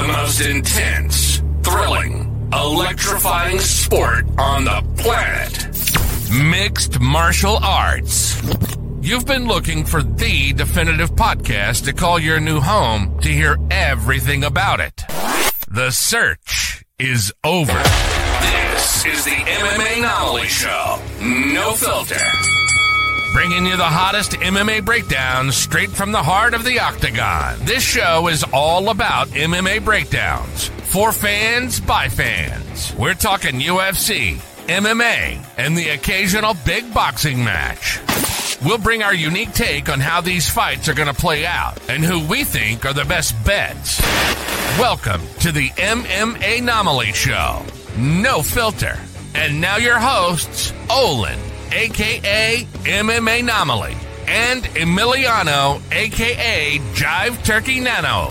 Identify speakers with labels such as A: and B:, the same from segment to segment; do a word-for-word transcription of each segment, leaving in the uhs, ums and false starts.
A: The most intense, thrilling, electrifying sport on the planet. Mixed martial arts. You've been looking for the definitive podcast to call your new home to hear everything about it. The search is over. This is the M M A Anomaly Show. No filter. Bringing you the hottest M M A breakdowns straight from the heart of the octagon. This show is all about M M A breakdowns. For fans, by fans. We're talking U F C, M M A, and the occasional big boxing match. We'll bring our unique take on how these fights are going to play out and who we think are the best bets. Welcome to the M M A Anomaly Show. No filter. And now your hosts, Olin, a k a. M M A Anomaly, and Emiliano, a k a. Jive Turkey Nano.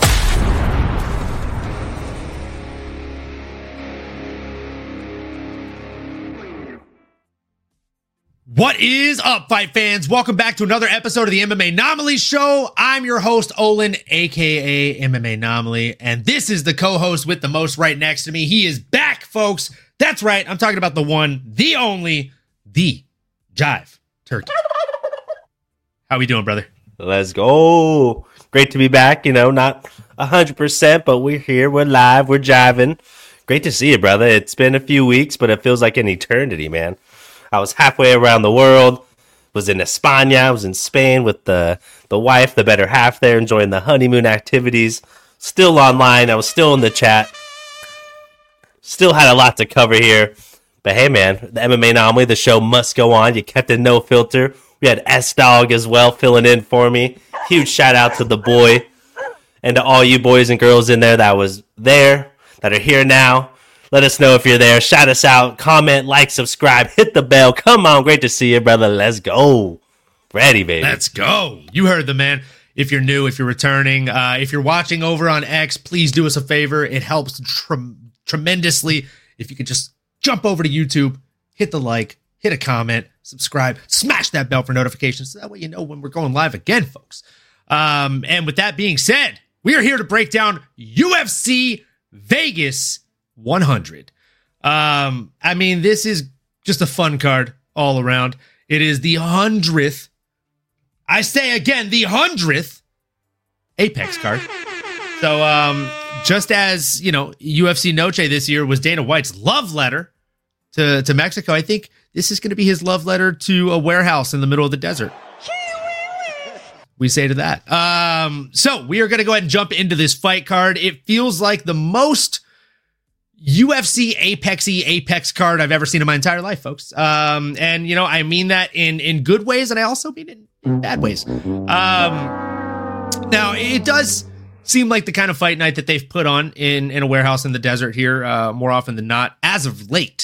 B: What is up, fight fans? Welcome back to another episode of the M M A Anomaly Show. I'm your host, Olin, a k a. M M A Anomaly, and this is the co-host with the most right next to me. He is back, folks. That's right. I'm talking about the one, the only, the Jive Turkey. How we doing, brother?
C: Let's go. Great to be back. You know, not one hundred percent, but we're here. We're live. We're jiving. Great to see you, brother. It's been a few weeks, but it feels like an eternity, man. I was halfway around the world, was in España, I was in Spain with the, the wife, the better half there, enjoying the honeymoon activities. Still online. I was still in the chat. Still had a lot to cover here. But hey, man, the M M A Anomaly, the show must go on. You kept it no filter. We had S-Dog as well filling in for me. Huge shout out to the boy and to all you boys and girls in there that was there, that are here now. Let us know if you're there. Shout us out. Comment, like, subscribe, hit the bell. Come on. Great to see you, brother. Let's go. Ready, baby.
B: Let's go. You heard the man. If you're new, if you're returning, uh, if you're watching over on X, please do us a favor. It helps tre- tremendously if you could just jump over to YouTube, hit the like, hit a comment, subscribe, smash that bell for notifications so that way you know when we're going live again, folks. Um, and with that being said, we are here to break down U F C Vegas one hundred. Um, I mean, this is just a fun card all around. It is the hundredth, I say again, the hundredth Apex card. So, um, just as, you know, U F C Noche this year was Dana White's love letter to, to Mexico, I think this is going to be his love letter to a warehouse in the middle of the desert. We say to that. Um, so we are going to go ahead and jump into this fight card. It feels like the most U F C Apex-y Apex card I've ever seen in my entire life, folks. Um, and, you know, I mean that in, in good ways, and I also mean it in bad ways. Um, now, it does seem like the kind of fight night that they've put on in, in a warehouse in the desert here, uh, more often than not, as of late.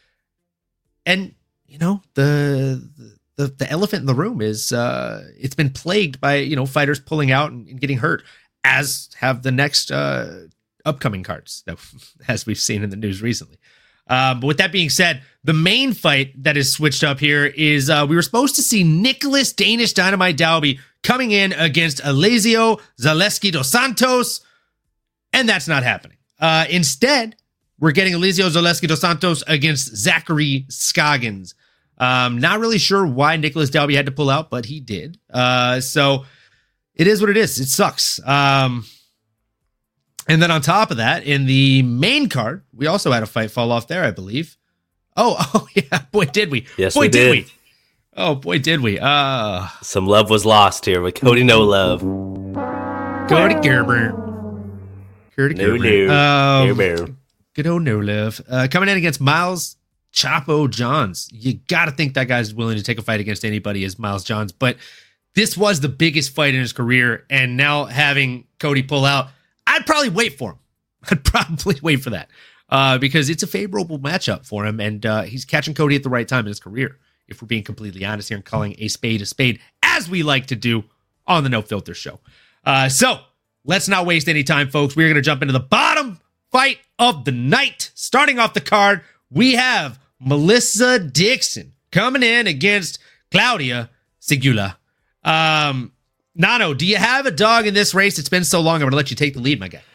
B: And, you know, the, the the elephant in the room is uh, it's been plagued by, you know, fighters pulling out and, and getting hurt, as have the next uh, upcoming cards, as we've seen in the news recently. Uh, but with that being said, the main fight that is switched up here is uh, we were supposed to see Nicholas Danish Dynamite Dalby coming in against Elizeu Zaleski dos Santos, and that's not happening. Uh, instead, we're getting Elizeu Zaleski dos Santos against Zachary Scoggins. Um, not really sure why Nicholas Dalby had to pull out, but he did. Uh, so it is what it is. It sucks. Um, and then on top of that, in the main card, we also had a fight fall off there, I believe. Oh, oh yeah, boy, did we?
C: Yes,
B: boy,
C: we did.
B: did we? Oh boy, did we? Uh,
C: Some love was lost here with Cody No Love.
B: Cody Gerber. Cody
C: No
B: Gerber.
C: love.
B: Um,
C: Gerber.
B: Good old No Love. Uh, coming in against Miles Chapo Johns. You got to think that guy's willing to take a fight against anybody as Miles Johns, but this was the biggest fight in his career, and now having Cody pull out, I'd probably wait for him. I'd probably wait for that uh, because it's a favorable matchup for him, and uh, he's catching Cody at the right time in his career, if we're being completely honest here and calling a spade a spade, as we like to do on the No Filter Show. Uh, so let's not waste any time, folks. We're going to jump into the bottom fight of the night. Starting off the card, we have Melissa Dixon coming in against Claudia Segula. Um, Nano, do you have a dog in this race? It's been so long. I'm going to let you take the lead, my guy.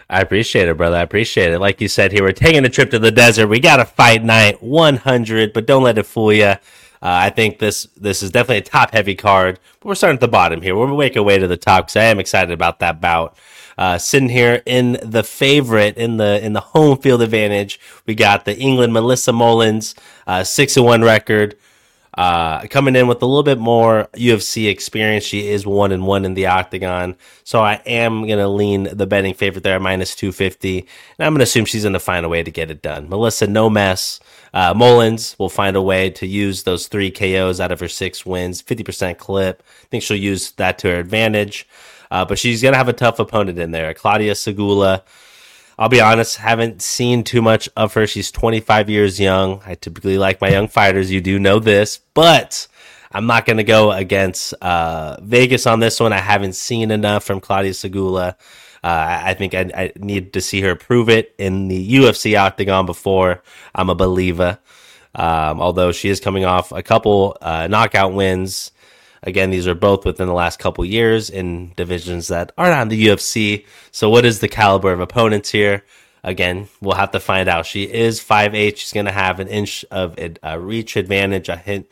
C: I appreciate it, brother. I appreciate it. Like you said here, we're taking a trip to the desert. We got a fight night, one hundred, but don't let it fool you. Uh, I think this this is definitely a top-heavy card, but we're starting at the bottom here. We'll make our way to the top because I am excited about that bout. Uh, sitting here in the favorite, in the in the home field advantage, we got the England Melissa Mullins, uh, six and one record. Uh, coming in with a little bit more U F C experience. She is one and one in the octagon. So I am going to lean the betting favorite there, minus two fifty. And I'm going to assume she's going to find a way to get it done. Melissa, no mess. Uh, Mullins will find a way to use those three K Os out of her six wins, fifty percent clip. I think she'll use that to her advantage. Uh, but she's going to have a tough opponent in there. Claudia Segula. I'll be honest, haven't seen too much of her. She's twenty-five years young. I typically like my young fighters. You do know this, but I'm not going to go against uh, Vegas on this one. I haven't seen enough from Claudia Segula. Uh, I think I, I need to see her prove it in the U F C octagon before I'm a believer. Um, although she is coming off a couple uh, knockout wins. Again, these are both within the last couple years in divisions that are not in the U F C. So what is the caliber of opponents here? Again, we'll have to find out. She is five eight. She's going to have an inch of a reach advantage, a hint,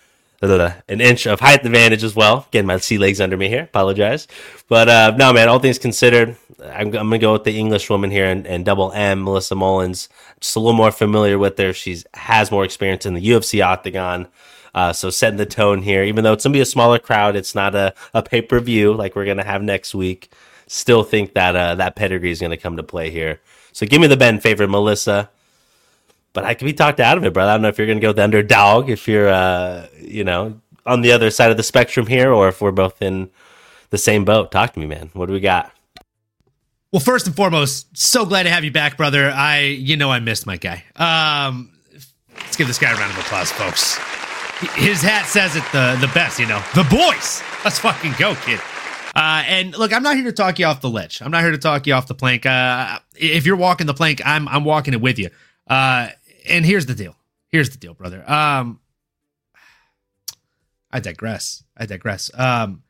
C: an inch of height advantage as well. Getting my sea legs under me here. Apologize. But uh, no, man, all things considered, I'm, I'm going to go with the English woman here and, and double M, Melissa Mullins. Just a little more familiar with her. She has more experience in the U F C octagon. Uh, so setting the tone here, even though it's going to be a smaller crowd, it's not a, a pay-per-view like we're going to have next week. Still think that uh, that pedigree is going to come to play here. So give me the Ben favorite, Melissa. But I can be talked out of it, brother. I don't know if you're going to go with the underdog, if you're, uh, you know, on the other side of the spectrum here, or if we're both in the same boat. Talk to me, man. What do we got?
B: Well, first and foremost, so glad to have you back, brother. I, you know, I missed my guy. Um, let's give this guy a round of applause, folks. His hat says it the, the best, you know. The boys. Let's fucking go, kid. Uh, and look, I'm not here to talk you off the ledge. I'm not here to talk you off the plank. Uh, if you're walking the plank, I'm I'm walking it with you. Uh, and here's the deal. Here's the deal, brother. Um, I digress. I digress. Um,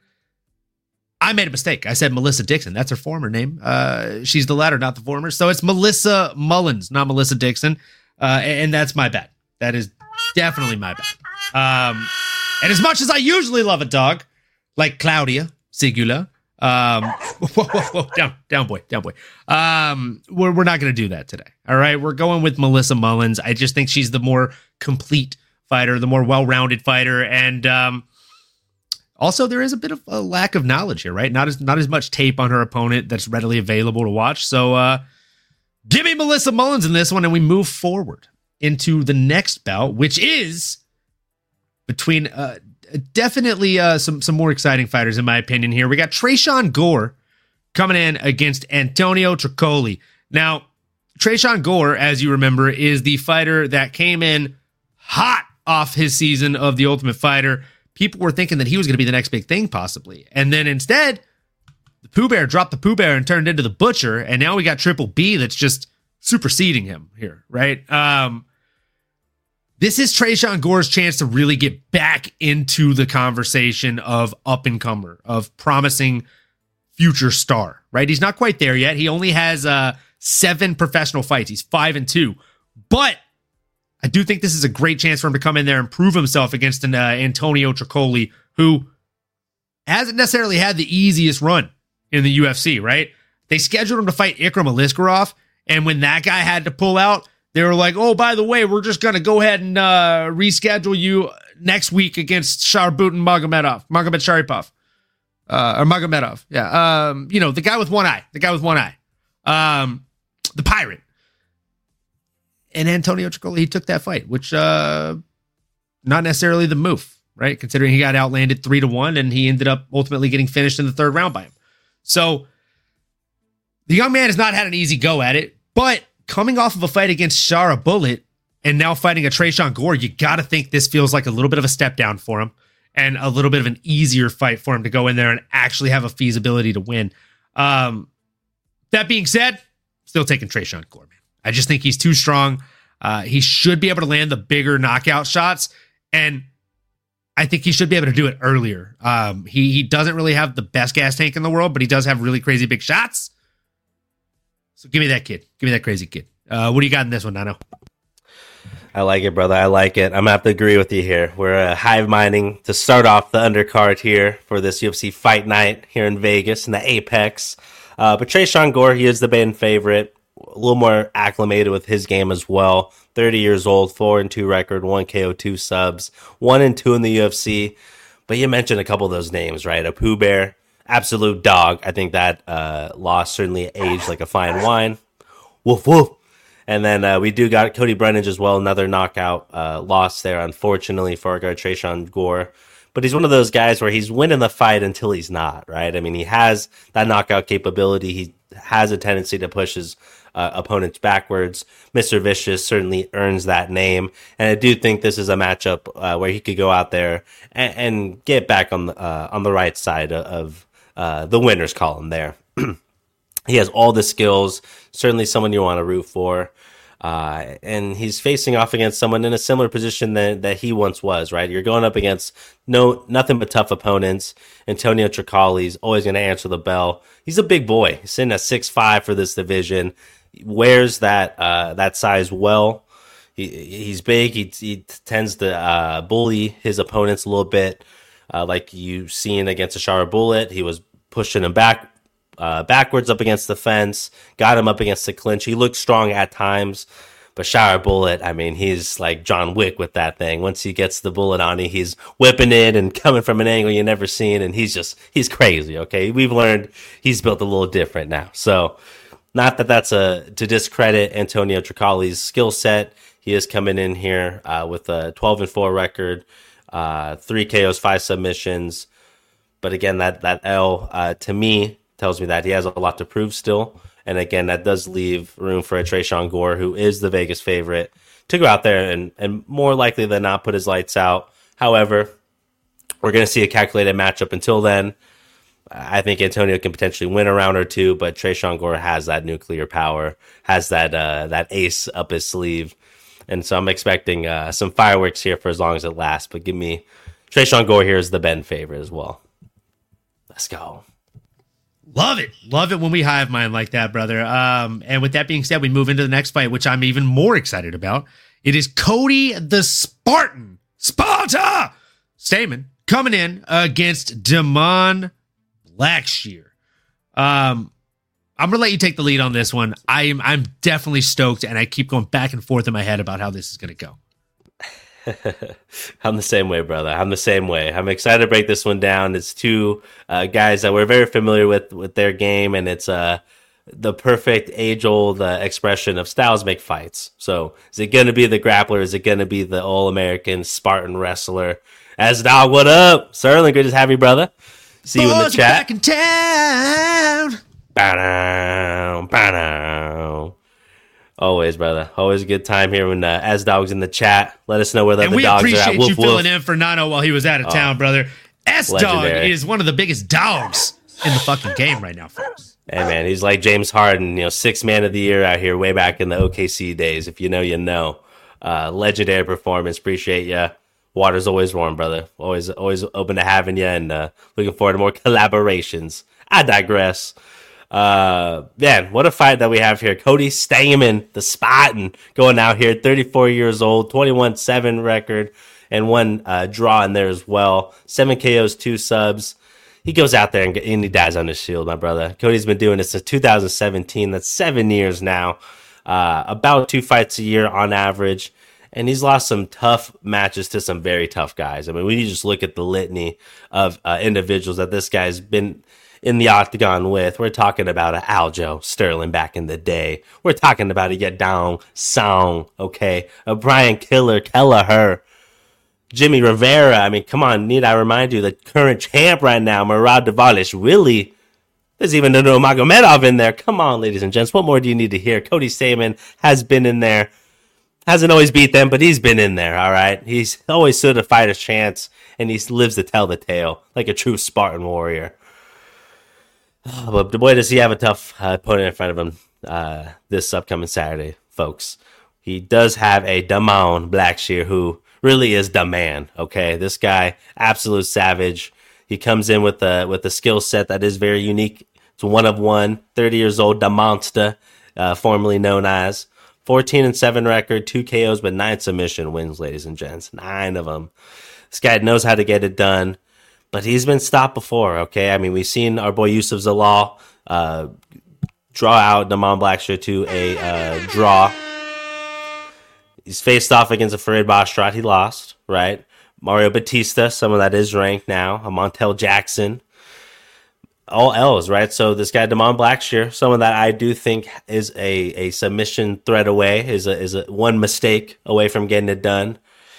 B: I made a mistake. I said Melissa Dixon. That's her former name. Uh, she's the latter, not the former. So it's Melissa Mullins, not Melissa Dixon. Uh, and, and that's my bad. That is definitely my bad. Um, and as much as I usually love a dog, like Claudia Segula, um, whoa, whoa, whoa, down, down, boy, down, boy. Um, we're we're not going to do that today. All right, we're going with Melissa Mullins. I just think she's the more complete fighter, the more well-rounded fighter, and um, also there is a bit of a lack of knowledge here, right? Not as not as much tape on her opponent that's readily available to watch. So, uh, give me Melissa Mullins in this one, and we move forward into the next bout, which is between uh, definitely uh, some some more exciting fighters, in my opinion. Here we got Tresean Gore coming in against Antonio Tricoli. Now, Tresean Gore, as you remember, is the fighter that came in hot off his season of The Ultimate Fighter. People were thinking that he was going to be the next big thing, possibly, and then instead, the Pooh Bear dropped the Pooh Bear and turned into the Butcher, and now we got Triple B that's just superseding him here, right? Um, This is Tresean Gore's chance to really get back into the conversation of up-and-comer, of promising future star, right? He's not quite there yet. He only has uh, seven professional fights. He's five and two. But I do think this is a great chance for him to come in there and prove himself against an uh, Antonio Tricoli, who hasn't necessarily had the easiest run in the U F C, right? They scheduled him to fight Ikram Aliskerov, and when that guy had to pull out, they were like, oh, by the way, we're just going to go ahead and uh, reschedule you next week against Sharbutin Magomedov, Magomed Sharipov, uh, or Magomedov. Yeah. Um, you know, the guy with one eye, the guy with one eye, um, the pirate. And Antonio Tricoli, he took that fight, which uh, not necessarily the move, right? Considering he got outlanded three to one and he ended up ultimately getting finished in the third round by him. So the young man has not had an easy go at it, but coming off of a fight against Shara Bullet and now fighting a Tresean Gore, you got to think this feels like a little bit of a step down for him and a little bit of an easier fight for him to go in there and actually have a feasibility to win. Um, that being said, still taking Tresean Gore, man. I just think he's too strong. Uh, he should be able to land the bigger knockout shots, and I think he should be able to do it earlier. Um, he, he doesn't really have the best gas tank in the world, but he does have really crazy big shots. So give me that kid. Give me that crazy kid. Uh, what do you got in this one, Nano?
C: I like it, brother. I like it. I'm going to have to agree with you here. We're uh, hive minding to start off the undercard here for this U F C Fight Night here in Vegas in the Apex. Uh, but Tresean Gore, he is the main favorite. A little more acclimated with his game as well. thirty years old, four and two record, one K O, two subs, one and two in the U F C. But you mentioned a couple of those names, right? A Pooh Bear, absolute dog. I think that uh, loss certainly aged like a fine wine. Woof, woof. And then uh, we do got Cody Brundage as well, another knockout uh, loss there, unfortunately, for our guy Tresean Gore. But he's one of those guys where he's winning the fight until he's not, right? I mean, he has that knockout capability. He has a tendency to push his uh, opponents backwards. Mister Vicious certainly earns that name. And I do think this is a matchup uh, where he could go out there and, and get back on the, uh, on the right side of uh, the winner's column there. He has all the skills, certainly someone you want to root for. Uh, and he's facing off against someone in a similar position that, that he once was, right? You're going up against no nothing but tough opponents. Antonio Tricali's always going to answer the bell. He's a big boy. He's sitting at six five for this division. He wears that uh, that size well. He He's big. He, he tends to uh, bully his opponents a little bit. Uh, like you've seen against Ashara Bullet, he was pushing him back. Uh, backwards up against the fence, got him up against the clinch. He looked strong at times, but Shower Bullet, I mean, he's like John Wick with that thing. Once he gets the bullet on you, he's whipping it and coming from an angle you've never seen, and he's just, he's crazy, okay? We've learned he's built a little different now. So, not that that's a to discredit Antonio Tricali's skill set. He is coming in here uh, with a twelve and four record, uh, three K Os, five submissions. But again, that, that L, uh, to me, tells me that he has a lot to prove still. And again, that does leave room for a Tresean Gore, who is the Vegas favorite, to go out there and, and more likely than not put his lights out. However, we're going to see a calculated matchup until then. I think Antonio can potentially win a round or two, but Tresean Gore has that nuclear power, has that uh, that ace up his sleeve. And so I'm expecting uh, some fireworks here for as long as it lasts. But give me Tresean Gore here as the Ben favorite as well. Let's go.
B: Love it. Love it when we hive mind like that, brother. Um, and with that being said, we move into the next fight, which I'm even more excited about. It is Cody the Spartan, Sparta Stamann, coming in against Damon Blackshear. Um, I'm going to let you take the lead on this one. I'm, I'm definitely stoked, and I keep going back and forth in my head about how this is going to go.
C: I'm the same way, brother. I'm the same way. I'm excited to break this one down. It's two uh, guys that we're very familiar with with their game, and it's uh, the perfect age-old uh, expression of styles make fights. So is it going to be the grappler? Is it going to be the all-American Spartan wrestler? As dog, what up? Sterling, good to have you, brother. See you in the
B: Boys,
C: chat.
B: back in town.
C: Ba-dow, ba-dow. Always, brother. Always a good time here when uh, As Dog's in the chat. Let us know where the
B: And
C: other
B: we
C: dogs are
B: appreciate
C: at. Woof,
B: you
C: woof.
B: filling in for Nano while he was out of
C: Oh,
B: town, brother. S-Dog
C: legendary.
B: is one of the biggest dogs in the fucking game right now, folks.
C: Hey, man, he's like James Harden, you know, sixth man of the year out here way back in the O K C days. If you know, you know. Uh, legendary performance. Appreciate ya. Water's always warm, brother. Always always open to having you, and uh, looking forward to more collaborations. I digress. Uh, man, what a fight that we have here. Cody Stamann, the Spartan, going out here, thirty-four years old, twenty-one seven record, and one uh, draw in there as well. Seven K Os, two subs. He goes out there and, and he dies on his shield, my brother. Cody's been doing this since two thousand seventeen. That's seven years now. Uh, about two fights a year on average. And he's lost some tough matches to some very tough guys. I mean, when you just look at the litany of uh, individuals that this guy's been in the octagon with, we're talking about an Aljo Sterling back in the day. We're talking about a Yadong Song, okay? A Brian Killer Kelleher. Jimmy Rivera. I mean, come on, need I remind you, the current champ right now, Murad Dvalishvili. There's even Nino Magomedov in there. Come on, ladies and gents. What more do you need to hear? Cody Stamann has been in there. Hasn't always beat them, but he's been in there, all right? He's always stood a fighter's chance, and he lives to tell the tale like a true Spartan warrior. Oh, but boy, does he have a tough uh, opponent in front of him uh, this upcoming Saturday, folks. He does have a Damon Blackshear who really is the man, okay? This guy, absolute savage. He comes in with a, with a skill set that is very unique. It's one of one, thirty years old, the monster. uh, formerly known as. fourteen and seven record, two K Os, but nine submission wins, ladies and gents. Nine of them. This guy knows how to get it done, but he's been stopped before, okay? I mean, we've seen our boy Yusuf Zalal uh, draw out Damon Blackshear to a uh, draw. He's faced off against a Farid Basharat. He lost, right? Mario Batista, some of that is ranked now. A Montel Jackson. All L's, right? So this guy, Damon Blackshear, some of that I do think is a, a submission threat away, is a, is a one mistake away from getting it done.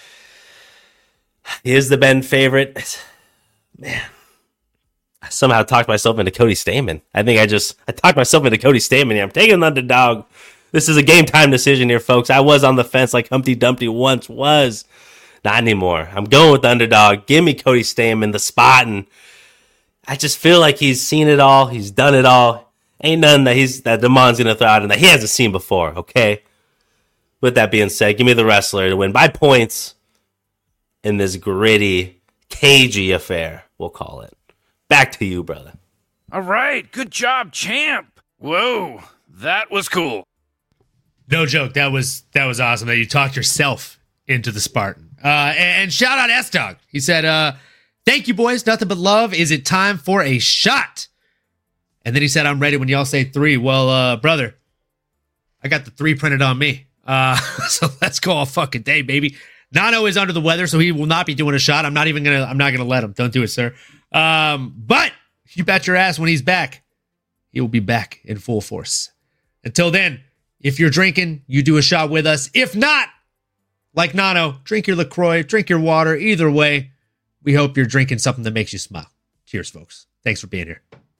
C: He is the Ben favorite. Man, I somehow talked myself into Cody Stamann. I think I just, I talked myself into Cody Stamann here. I'm taking the underdog. This is a game time decision here, folks. I was on the fence like Humpty Dumpty once was. Not anymore. I'm going with the underdog. Give me Cody Stamann, the spot, and I just feel like he's seen it all. He's done it all. Ain't nothing that he's that Damon's gonna throw out and that he hasn't seen before. Okay. With that being said, give me the wrestler to win by points in this gritty, cagey affair. We'll call it. Back to you, brother.
D: All right, good job, champ. Whoa, that was cool.
B: No joke. That was that was awesome that you talked yourself into the Spartan. Uh, and, and shout out S-Dog. He said, uh, thank you, boys. Nothing but love. Is it time for a shot? And then he said, I'm ready when y'all say three. Well, uh, brother, I got the three printed on me. Uh, so let's go all fucking day, baby. Nano is under the weather, so he will not be doing a shot. I'm not even gonna, I'm not gonna let him. Don't do it, sir. Um, but you bet your ass when he's back, he will be back in full force. Until then, if you're drinking, you do a shot with us. If not, like Nano, drink your LaCroix, drink your water. Either way, we hope you're drinking something that makes you smile. Cheers, folks. Thanks for being here.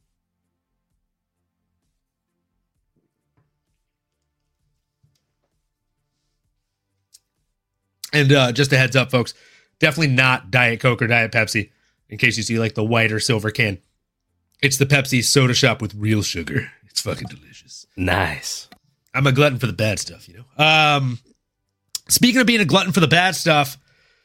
B: And uh, just a heads up, folks, definitely not Diet Coke or Diet Pepsi, in case you see like the white or silver can. It's the Pepsi soda shop with real sugar. It's fucking delicious.
C: Nice.
B: I'm a glutton for the bad stuff, you know. Um, speaking of being a glutton for the bad stuff,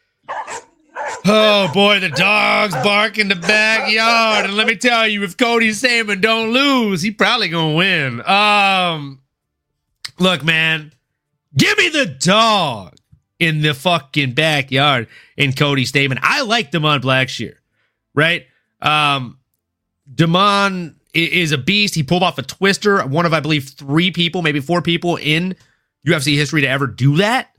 B: oh boy, the dogs bark in the backyard, and let me tell you, if Cody Stamann don't lose, he probably gonna win. Um, look, man, give me the dog in the fucking backyard in Cody Stamann. I like Damon Blackshear, right? Um, Damon is a beast. He pulled off a twister. One of, I believe, three people, maybe four people in U F C history to ever do that.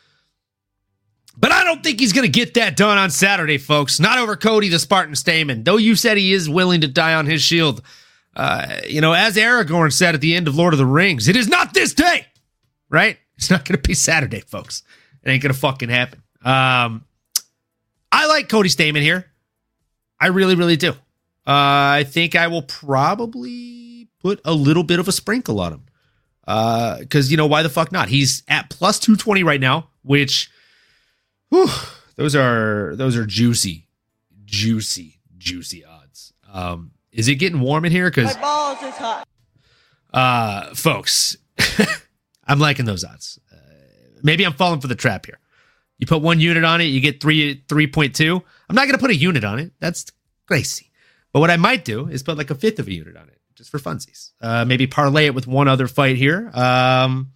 B: But I don't think he's going to get that done on Saturday, folks. Not over Cody the Spartan Stamann. Though you said he is willing to die on his shield. Uh, you know, as Aragorn said at the end of Lord of the Rings, it is not this day, right? It's not going to be Saturday, folks. It ain't going to fucking happen. Um, I like Cody Stamann here. I really, really do. Uh, I think I will probably put a little bit of a sprinkle on him. Uh, because, you know, why the fuck not? He's at plus two twenty right now, which, whew, those are, those are juicy, juicy, juicy odds. Um, is it getting warm in here? Because my balls is hot. Uh, folks, I'm liking those odds. Uh, maybe I'm falling for the trap here. You put one unit on it, you get three, three point two. I'm not going to put a unit on it. That's crazy. But what I might do is put like a fifth of a unit on it, just for funsies. Uh, maybe parlay it with one other fight here. Um,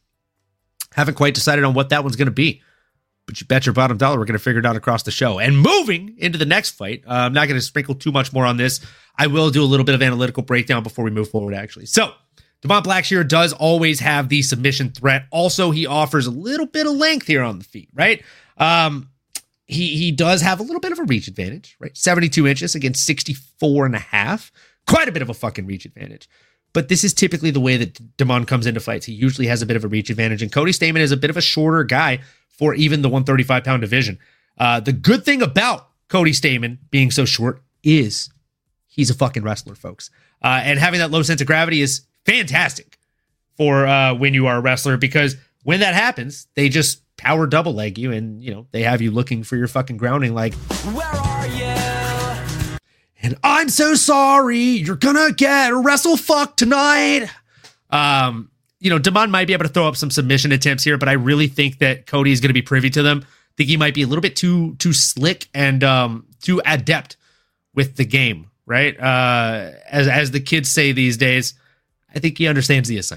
B: haven't quite decided on what that one's going to be. But you bet your bottom dollar we're going to figure it out across the show. And moving into the next fight, uh, I'm not going to sprinkle too much more on this. I will do a little bit of analytical breakdown before we move forward, actually. So, Damon Blackshear does always have the submission threat. Also, he offers a little bit of length here on the feet, right? Um, he he does have a little bit of a reach advantage, right? seventy-two inches against sixty-four and a half. Quite a bit of a fucking reach advantage. But this is typically the way that Damon comes into fights. He usually has a bit of a reach advantage. And Cody Stamann is a bit of a shorter guy for even the one thirty-five pound division. Uh, the good thing about Cody Stamann being so short is he's a fucking wrestler, folks. Uh, and having that low sense of gravity is fantastic for uh, when you are a wrestler, because when that happens, they just power double leg you, and you know they have you looking for your fucking grounding like, where are you? And I'm so sorry, you're gonna get wrestle fuck tonight. Um, you know, Damon might be able to throw up some submission attempts here, but I really think that Cody is going to be privy to them. I think he might be a little bit too too slick and um, too adept with the game, right? Uh, as as the kids say these days, I think he understands the assignment.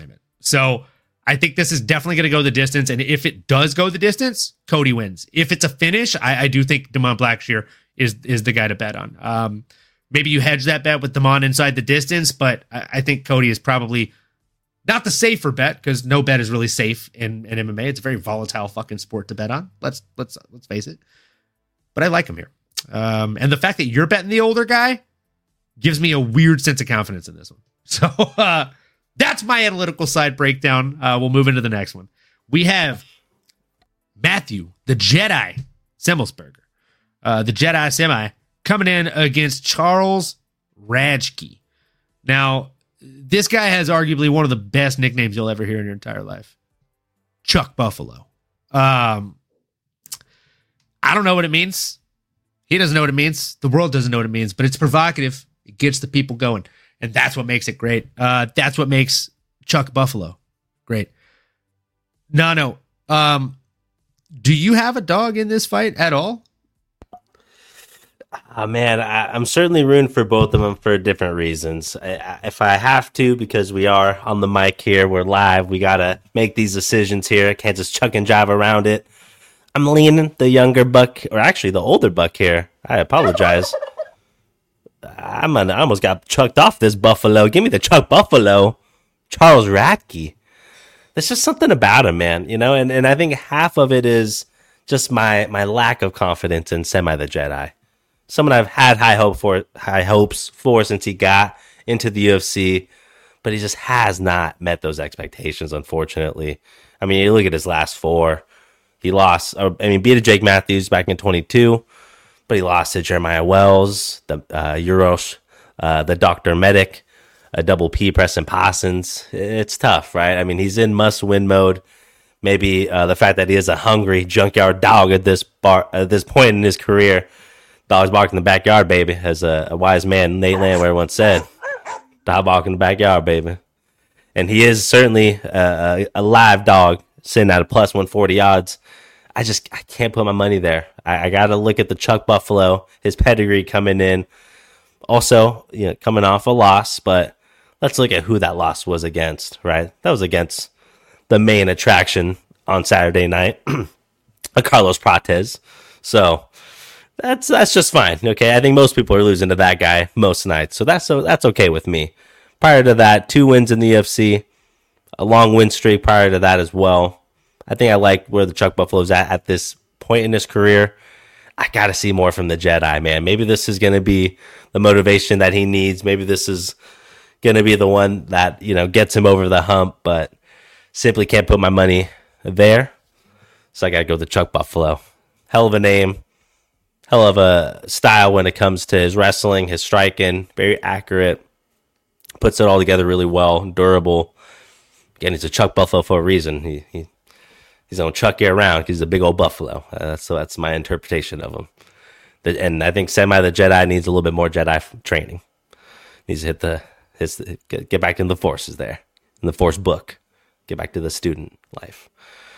B: So I think this is definitely going to go the distance. And if it does go the distance, Cody wins. If it's a finish, I, I do think Damon Blackshear is is the guy to bet on. Um, maybe you hedge that bet with Damon inside the distance, but I, I think Cody is probably not the safer bet, because no bet is really safe in, in M M A. It's a very volatile fucking sport to bet on. Let's let's let's face it. But I like him here. Um, and the fact that you're betting the older guy gives me a weird sense of confidence in this one. So uh, that's my analytical side breakdown. Uh, we'll move into the next one. We have Matthew, the Jedi Semmelsberger, uh, the Jedi Semi, coming in against Charles Radke. Now, this guy has arguably one of the best nicknames you'll ever hear in your entire life. Chuck Buffalo. Um, I don't know what it means. He doesn't know what it means. The world doesn't know what it means, but it's provocative. It gets the people going, and that's what makes it great. Uh, that's what makes Chuck Buffalo great. No, no. Um, do you have a dog in this fight at all?
C: Oh, man, I, I'm certainly rooting for both of them for different reasons. I, I, if I have to, because we are on the mic here, we're live, we got to make these decisions here. I can't just chuck and jive around it. I'm leaning the younger buck, or actually the older buck here. I apologize. I'm an, I almost got chucked off this Buffalo. Give me the Chuck Buffalo. Charles Radke. There's just something about him, man. You know, and, and I think half of it is just my, my lack of confidence in Semi the Jedi. Someone I've had high hope for, high hopes for since he got into the U F C, but he just has not met those expectations, unfortunately. I mean, you look at his last four. He lost, I mean, beat a Jake Matthews back in twenty-two, but he lost to Jeremiah Wells, the uh, Euros, uh, the Doctor Medic, a double P Preston Parsons. It's tough, right? I mean, he's in must-win mode. Maybe uh, the fact that he is a hungry junkyard dog at this bar at this point in his career. Dogs bark in the backyard, baby, as a, a wise man, Nate Landwehr, once said. Dog bark in the backyard, baby. And he is certainly a, a, a live dog, sitting at a plus one forty odds. I just I can't put my money there. I, I got to look at the Chuck Buffalo, his pedigree coming in. Also, you know, coming off a loss, but let's look at who that loss was against, right? That was against the main attraction on Saturday night, a Carlos Prates. So that's that's just fine. Okay, I think most people are losing to that guy most nights, so that's so that's okay with me. Prior to that, two wins in the U F C, a long win streak prior to that as well. I think I like where the Chuck Buffalo's at at this point in his career. I got to see more from the Jedi, man. Maybe this is going to be the motivation that he needs. Maybe this is going to be the one that, you know, gets him over the hump, but simply can't put my money there. So I got to go with the Chuck Buffalo. Hell of a name. Hell of a style when it comes to his wrestling, his striking. Very accurate. Puts it all together really well. Durable. Again, he's a Chuck Buffalo for a reason. He, he He's going to chuck you around because he's a big old buffalo. Uh, so that's my interpretation of him. The, and I think Semi the Jedi needs a little bit more Jedi training. Needs to hit the, his, get, get back into the forces there. In the force book. Get back to the student life.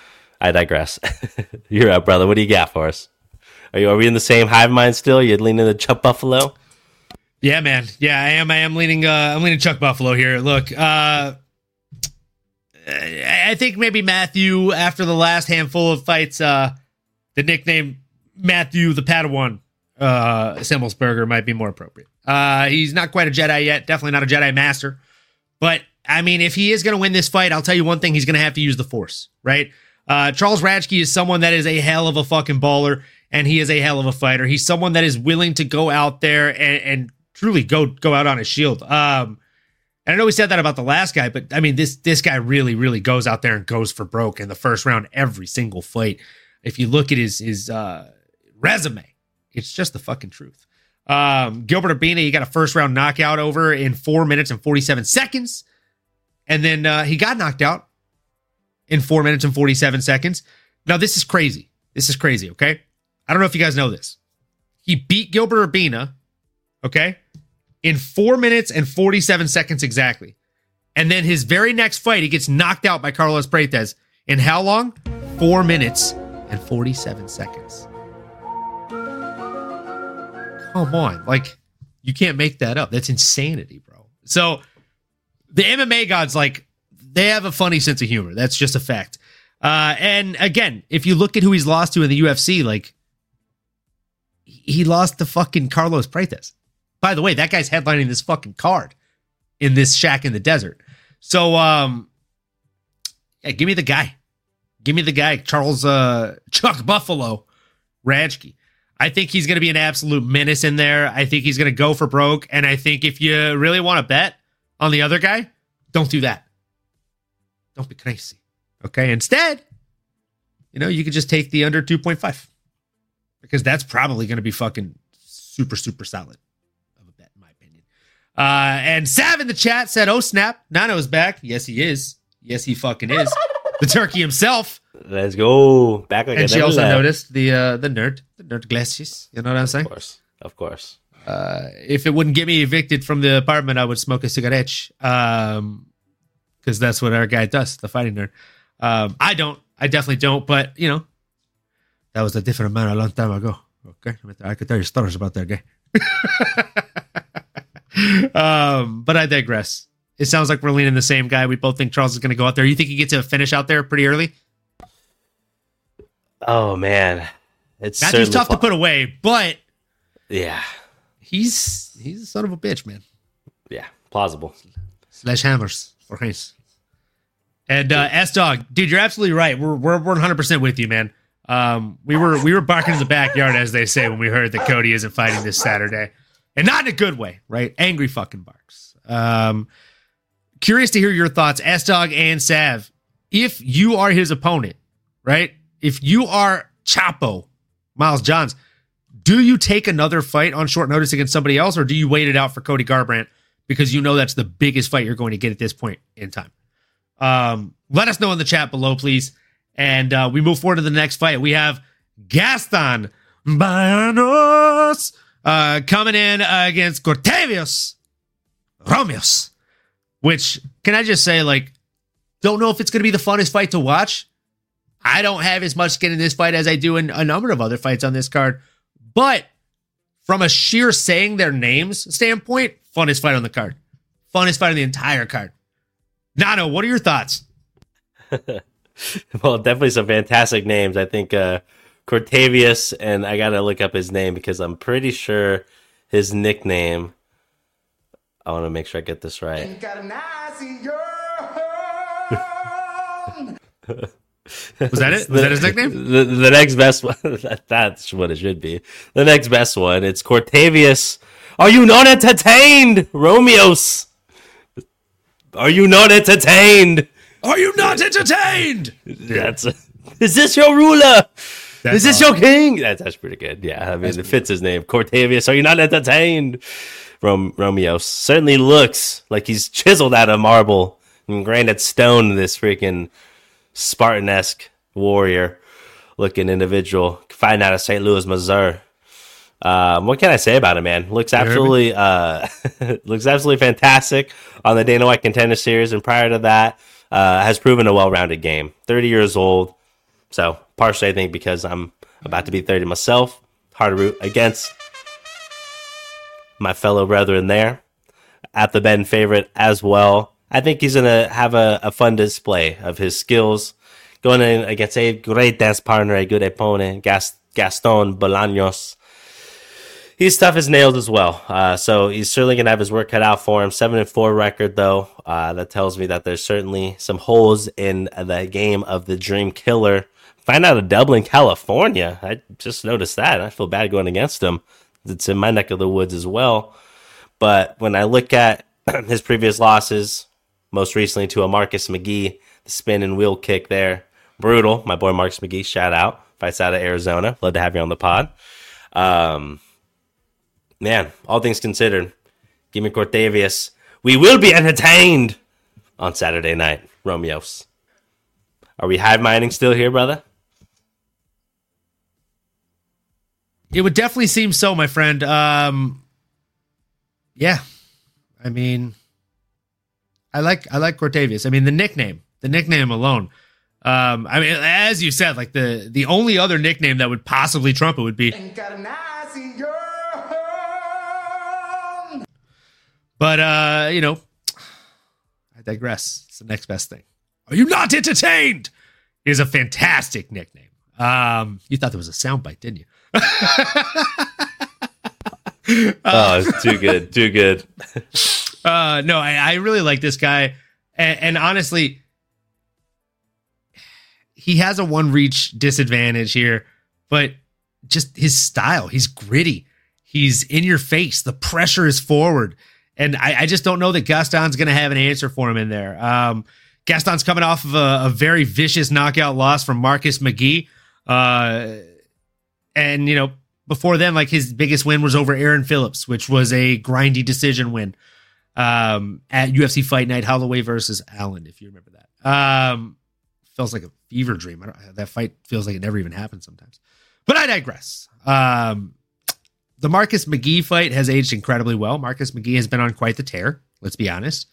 C: I digress. You're up, brother. What do you got for us? Are you are we in the same hive mind still? You're leaning the Chuck Buffalo?
B: Yeah, man. Yeah, I am. I am leaning. Uh, I'm leaning Chuck Buffalo here. Look, uh, I think maybe Matthew, after the last handful of fights, uh, the nickname Matthew the Padawan uh, Semmelsberger might be more appropriate. Uh, he's not quite a Jedi yet. Definitely not a Jedi Master. But, I mean, if he is going to win this fight, I'll tell you one thing. He's going to have to use the Force, right? Uh, Charles Radke is someone that is a hell of a fucking baller, and he is a hell of a fighter. He's someone that is willing to go out there and, and truly go go out on his shield. Um, and I know we said that about the last guy, but I mean, this this guy really, really goes out there and goes for broke in the first round every single fight. If you look at his his uh, resume, it's just the fucking truth. Um, Gilbert Urbina, he got a first round knockout over in four minutes and forty-seven seconds. And then uh, he got knocked out in four minutes and forty-seven seconds. Now, this is crazy. This is crazy, okay? I don't know if you guys know this. He beat Gilbert Urbina, okay, in four minutes and forty-seven seconds exactly. And then his very next fight, he gets knocked out by Carlos Prates. In how long? Four minutes and forty-seven seconds. Come on. Like, you can't make that up. That's insanity, bro. So, the M M A gods, like, they have a funny sense of humor. That's just a fact. Uh, and again, if you look at who he's lost to in the U F C, like, he lost to fucking Carlos Prates. By the way, that guy's headlining this fucking card in this shack in the desert. So, um, yeah, give me the guy. Give me the guy, Charles uh, Chuck Buffalo Radke. I think he's going to be an absolute menace in there. I think he's going to go for broke. And I think if you really want to bet on the other guy, don't do that. Don't be crazy. Okay. Instead, you know, you could just take the under two point five because that's probably going to be fucking super, super solid of a bet, in my opinion. Uh, and Sav in the chat said, oh, snap. Nano's back. Yes, he is. Yes, he fucking is. The turkey himself.
C: Let's go. Back like
B: And
C: I
B: she also
C: left.
B: noticed the uh, the nerd, the nerd glasses. You know what I'm saying?
C: Of course. Of course.
B: Uh, if it wouldn't get me evicted from the apartment, I would smoke a cigarette. Um, because that's what our guy does, the fighting nerd. Um, I don't. I definitely don't. But you know, that was a different man a long time ago. Okay, I could tell you stories about that guy. um, but I digress. It sounds like we're leaning the same guy. We both think Charles is going to go out there. You think he gets a finish out there pretty early?
C: Oh man, it's
B: Matthew's tough
C: pl-
B: to put away, but
C: yeah,
B: he's he's a son of a bitch, man.
C: yeah, plausible.
B: Slash hammers for his. And uh, S Dog, dude, you're absolutely right. We're we're one hundred percent with you, man. Um, we were we were barking in the backyard, as they say, when we heard that Cody isn't fighting this Saturday, and not in a good way, right? Angry fucking barks. Um, curious to hear your thoughts, S Dog and Sav. If you are his opponent, right? If you are Chapo, Miles Johns, do you take another fight on short notice against somebody else, or do you wait it out for Cody Garbrandt because you know that's the biggest fight you're going to get at this point in time? Um, let us know in the chat below, please. And uh, we move forward to the next fight. We have Gaston Baianos uh, coming in uh, against Cortavius Romeos, which, can I just say, like, don't know if it's going to be the funnest fight to watch. I don't have as much skin in this fight as I do in a number of other fights on this card. But from a sheer saying their names standpoint, funnest fight on the card. Funnest fight on the entire card. Nano, what are your thoughts?
C: Well, definitely some fantastic names. I think uh, Cortavius, and I got to look up his name because I'm pretty sure his nickname, I want to make sure I get this right.
B: Was that it? Was that his nickname?
C: The, the next best one, that's what it should be. The next best one, it's Cortavius. Are you not entertained, Romeos? Are you not entertained?
B: Are you not entertained?
C: That's a, is this your ruler?
B: That's
C: is this
B: awesome.
C: your king? That's, that's pretty good. Yeah, I mean,
B: That's
C: it fits his name. Cortavius, are you not entertained? Rom- Romeo certainly looks like he's chiseled out of marble and granite stone, this freaking Spartan-esque warrior looking individual. Fighting out of Saint Louis, Missouri. Um, what can I say about him, man? Looks absolutely, uh, looks absolutely fantastic on the Dana White Contender Series, and prior to that, uh, has proven a well-rounded game. thirty years old, so partially I think because I'm about to be thirty myself, hard to root against my fellow brethren there. At the Ben favorite as well. I think he's gonna have a, a fun display of his skills, going in against a great dance partner, a good opponent, Gas- Gaston Bolaños. He's tough as nails as well. Uh, so he's certainly going to have his work cut out for him. seven and four record, though. Uh, that tells me that there's certainly some holes in the game of the Dream Killer. Find out of Dublin, California. I just noticed that. I feel bad going against him. It's in my neck of the woods as well. But when I look at his previous losses, most recently to a Marcus McGee, the spin and wheel kick there. Brutal. My boy Marcus McGee, shout out. Fights out of Arizona. Love to have you on the pod. Um... Man, all things considered, give me Cortavius. We will be entertained on Saturday night, Romeos. Are we hive minding still here, brother?
B: It would definitely seem so, my friend. Um, yeah, I mean, I like I like Cortavius. I mean, the nickname, the nickname alone. Um, I mean, as you said, like the the only other nickname that would possibly trump it would be. But, uh, you know, I digress. It's the next best thing. Are you not entertained? Is a fantastic nickname. Um, you thought there was a soundbite, didn't you?
C: Oh, it's too good. Too good.
B: uh, no, I, I really like this guy. And, and honestly, he has a one reach disadvantage here, but just his style, he's gritty. He's in your face. The pressure is forward. And I, I just don't know that Gaston's going to have an answer for him in there. Um, Gaston's coming off of a, a very vicious knockout loss from Marcus McGee. Uh, and, you know, before then, like his biggest win was over Aaron Phillips, which was a grindy decision win um, at U F C Fight Night, Holloway versus Allen, if you remember that. Um, feels like a fever dream. I don't, that fight feels like it never even happened sometimes. But I digress. Um, the Marcus McGee fight has aged incredibly well. Marcus McGee has been on quite the tear, let's be honest.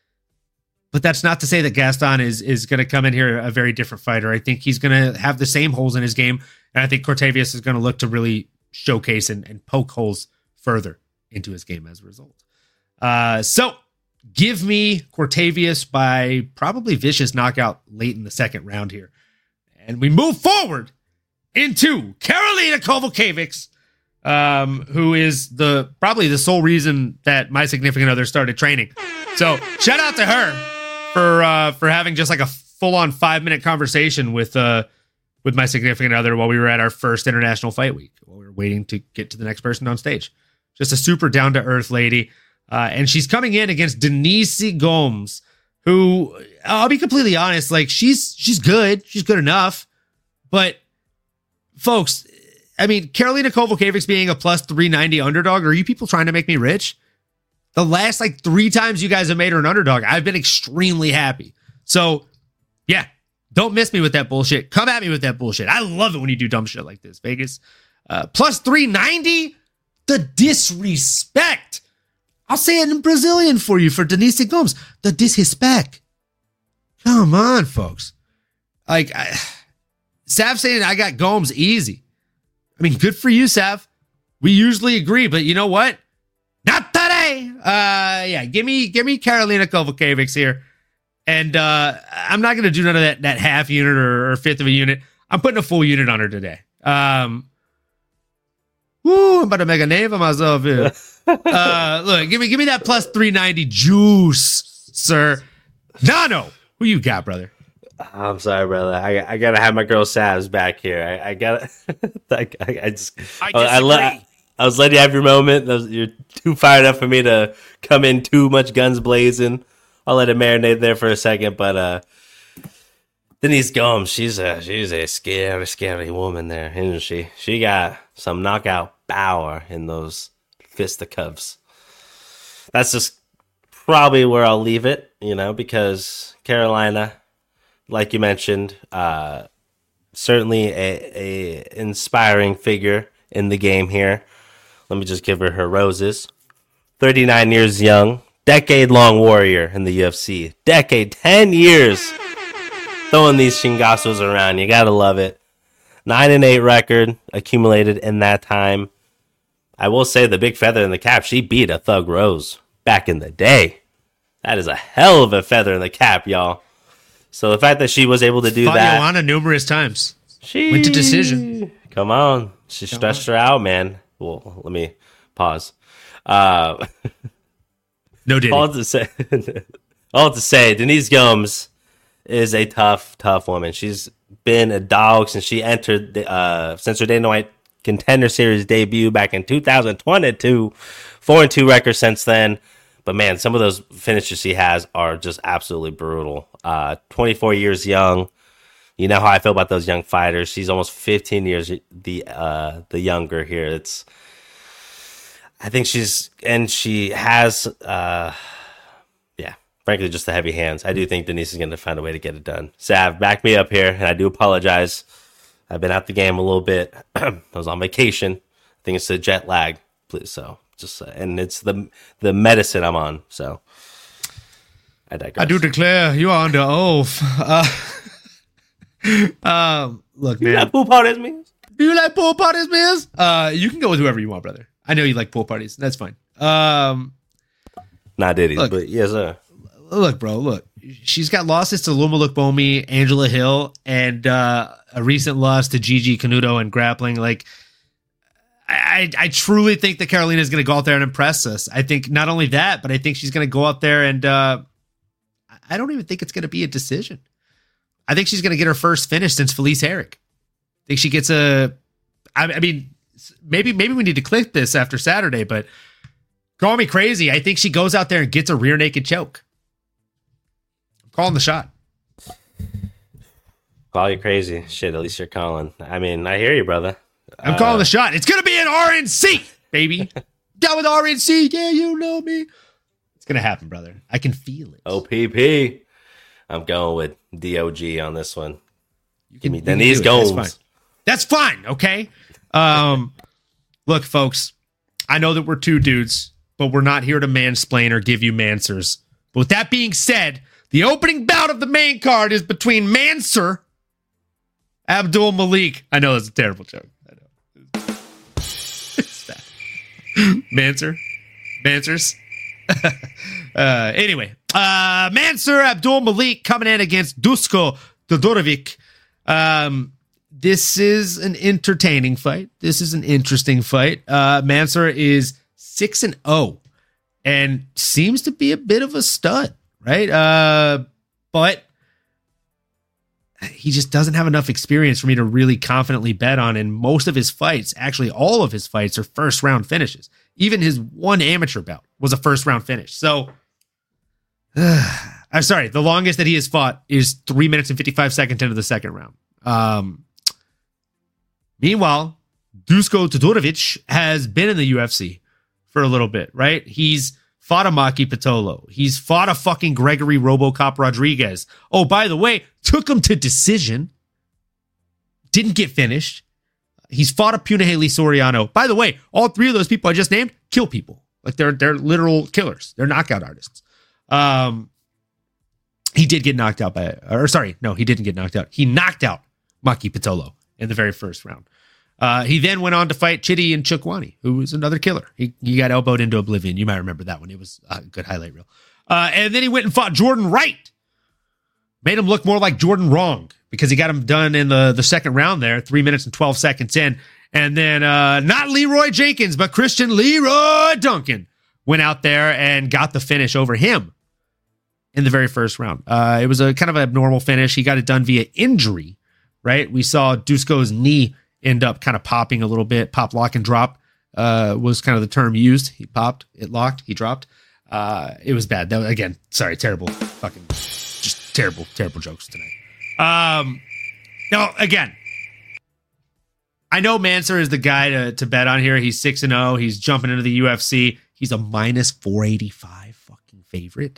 B: But that's not to say that Gaston is is going to come in here a very different fighter. I think he's going to have the same holes in his game, and I think Cortavius is going to look to really showcase and, and poke holes further into his game as a result. Uh, so give me Cortavius by probably vicious knockout late in the second round here. And we move forward into Karolina Kowalkiewicz, um, who is the probably the sole reason that my significant other started training. So shout out to her for uh, for having just like a full-on five-minute conversation with uh, with my significant other while we were at our first International Fight Week, while we were waiting to get to the next person on stage. Just a super down-to-earth lady. Uh, and she's coming in against Denise Gomes, who, I'll be completely honest, like she's she's good. She's good enough. But, folks, I mean, Karolina Kowalkiewicz being a plus three ninety underdog, are you people trying to make me rich? The last, like, three times you guys have made her an underdog, I've been extremely happy. So, yeah, don't miss me with that bullshit. Come at me with that bullshit. I love it when you do dumb shit like this, Vegas. Uh, plus three ninety? The disrespect. I'll say it in Brazilian for you for Denise Gomes. The disrespect. Come on, folks. Like, I, Sav saying I got Gomes easy. I mean, good for you, Sav. We usually agree, but you know what? Not today. Uh, yeah, give me, give me Karolina Kowalkiewicz here. And uh, I'm not going to do none of that, that half unit or, or fifth of a unit. I'm putting a full unit on her today. Um, woo, I'm about to make a name for myself here. uh, look, give me, give me that plus three ninety juice, sir. Nano, who you got, brother?
C: I'm sorry, brother. I I gotta have my girl Savs back here. I, I gotta. I, I, I just.
D: I
C: I, I,
D: disagree.
C: I was letting you have your moment. That was, you're too fired up for me to come in too much guns blazing. I'll let it marinate there for a second, but uh, Denise Gomes, she's a she's a scary, scary woman there, isn't she? She got some knockout power in those fisticuffs. That's just probably where I'll leave it, you know, because Karolina, like you mentioned, uh, certainly a, a inspiring figure in the game here. Let me just give her her roses. thirty-nine years young, decade-long warrior in the U F C. Decade, ten years throwing these chingasos around. You gotta love it. nine and eight record accumulated in that time. I will say the big feather in the cap, she beat a Thug Rose back in the day. That is a hell of a feather in the cap, y'all. So the fact that she was able to do
B: Fought
C: that.
B: Joanna numerous times.
C: She
B: went to decision.
C: Come on. She Come stretched on. her out, man. Well, let me pause. Uh,
B: no diddy.
C: All to say, all to say, Denise Gomes is a tough, tough woman. She's been a dog since she entered the, uh, since her Dana White Contender Series debut back in two thousand twenty-two. Four and two record since then. But man, some of those finishes she has are just absolutely brutal. Uh, twenty-four years young. You know how I feel about those young fighters. She's almost fifteen years the uh, the younger here. It's, I think she's, and she has, uh, yeah, frankly, just the heavy hands. I do think Denise is going to find a way to get it done. Sav, back me up here, and I do apologize. I've been out the game a little bit. I was on vacation. I think it's the jet lag, please. So just, uh, and it's the the medicine I'm on. So I digress.
B: I do declare you are under oath. Uh, um, look,
C: Do you
B: man.
C: like pool parties, man?
B: Do you like pool parties, man? Uh, you can go with whoever you want, brother. I know you like pool parties. That's fine. Um,
C: Not Diddy's,
B: Look.
C: but yes, sir.
B: look, bro, look. She's got losses to Loma Lookbomi, Angela Hill, and uh, a recent loss to Gigi Canuto in grappling. Like, I, I truly think that Carolina is going to go out there and impress us. I think not only that, but I think she's going to go out there and uh, I don't even think it's going to be a decision. I think she's going to get her first finish since Felice Herrig. I think she gets a. I, I mean, maybe maybe we need to click this after Saturday, but call me crazy. I think she goes out there and gets a rear naked choke. Calling the shot.
C: Call you crazy. Shit, at least you're calling. I mean, I hear you, brother.
B: I'm
C: uh,
B: calling the shot. It's going to be an R N C, baby. Down with R N C. Yeah, you know me. It's going to happen, brother. I can feel it.
C: O P P. I'm going with D O G on this one.
B: You
C: Give me
B: you
C: then
B: can
C: these
B: do it. That's
C: goals.
B: fine. That's fine, okay? Um, look, folks, I know that we're two dudes, but we're not here to mansplain or give you mansers. But with that being said, the opening bout of the main card is between Mansour Abdul Malik. I know that's a terrible joke. I know. Mansour? Mansers? uh, anyway, uh, Mansour Abdul Malik coming in against Dusko Todorovic. Um, this is an entertaining fight. This is an interesting fight. Uh, Mansour is six and zero, and seems to be a bit of a stud, right? Uh, but he just doesn't have enough experience for me to really confidently bet on. And most of his fights, actually all of his fights, are first round finishes. Even his one amateur bout was a first round finish. So, uh, I'm sorry, the longest that he has fought is three minutes and fifty-five seconds into the second round. Um, meanwhile, Dusko Todorovic has been in the U F C for a little bit, right? He's fought a Maki Pitolo. He's fought a fucking Gregory Robocop Rodriguez. Oh, by the way, took him to decision. Didn't get finished. He's fought a Punahele Soriano. By the way, all three of those people I just named kill people. Like they're they're literal killers. They're knockout artists. Um, he did get knocked out by, or sorry, no, he didn't get knocked out. He knocked out Maki Pitolo in the very first round. Uh, he then went on to fight Chidi and Chukwani, who was another killer. He, he got elbowed into oblivion. You might remember that one. It was a good highlight reel. Uh, and then he went and fought Jordan Wright. Made him look more like Jordan Wrong because he got him done in the, the second round there, three minutes and twelve seconds in. And then uh, not Leroy Jenkins, but Christian Leroy Duncan went out there and got the finish over him in the very first round. Uh, it was a kind of an abnormal finish. He got it done via injury, right? We saw Dusko's knee end up kind of popping a little bit. Pop, lock, and drop uh, was kind of the term used. He popped, it locked, he dropped. Uh, it was bad. That was, again, sorry, terrible, fucking, just terrible, terrible jokes tonight. Um, now, again, I know Mansour is the guy to, to bet on here. He's six and zero. He's jumping into the U F C. He's a minus four eighty-five fucking favorite,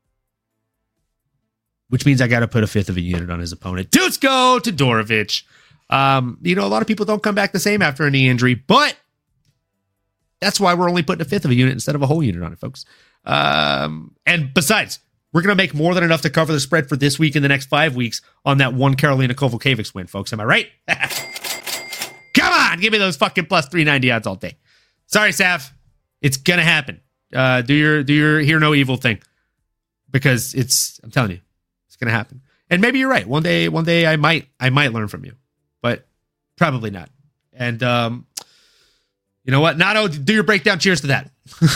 B: which means I got to put a fifth of a unit on his opponent. Dusko Todorovic. Um, you know, a lot of people don't come back the same after a knee injury, but that's why we're only putting a fifth of a unit instead of a whole unit on it, folks. Um, and besides, we're going to make more than enough to cover the spread for this week and the next five weeks on that one Karolina Kowalkiewicz win, folks. Am I right? Come on, give me those fucking plus three ninety odds all day. Sorry, Sav. It's going to happen. Uh, do your, do your hear no evil thing because it's, I'm telling you, it's going to happen. And maybe you're right. One day, one day I might, I might learn from you. But probably not. And um, you know what? Nato, do your breakdown. Cheers to that.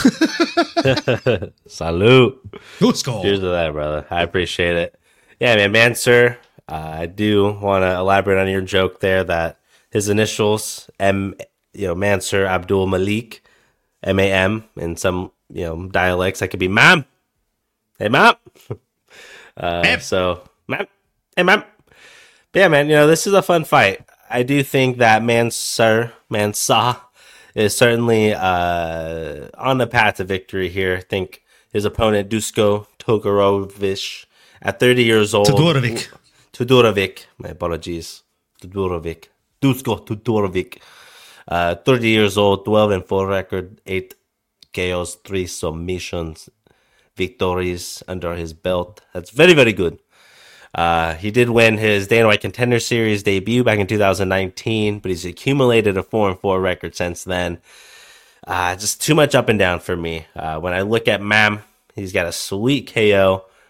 C: Salute.
B: Good skull.
C: Cheers to that, brother. I appreciate it. Yeah, man, Mansour. Uh, I do want to elaborate on your joke there that his initials, M, you know, Mansour Abdul Malik, M A M, in some, you know, dialects, that could be Mam. Hey, Mam. Uh,
B: Mam.
C: So, Mam. Hey, Mam. But yeah, man, you know, this is a fun fight. I do think that Mansour, Mansa is certainly uh, on the path to victory here. I think his opponent, Dusko Todorovic, at thirty years old.
B: Todorovic.
C: Todorovic. My apologies. Todorovic. Dusko Todorovic. Uh, thirty years old, twelve and four record, eight K Os, three submissions, victories under his belt. That's very, very good. Uh, he did win his Dana White Contender Series debut back in two thousand nineteen, but he's accumulated a four and four record since then. Uh, just too much up and down for me. Uh, when I look at Mam, he's got a sweet K O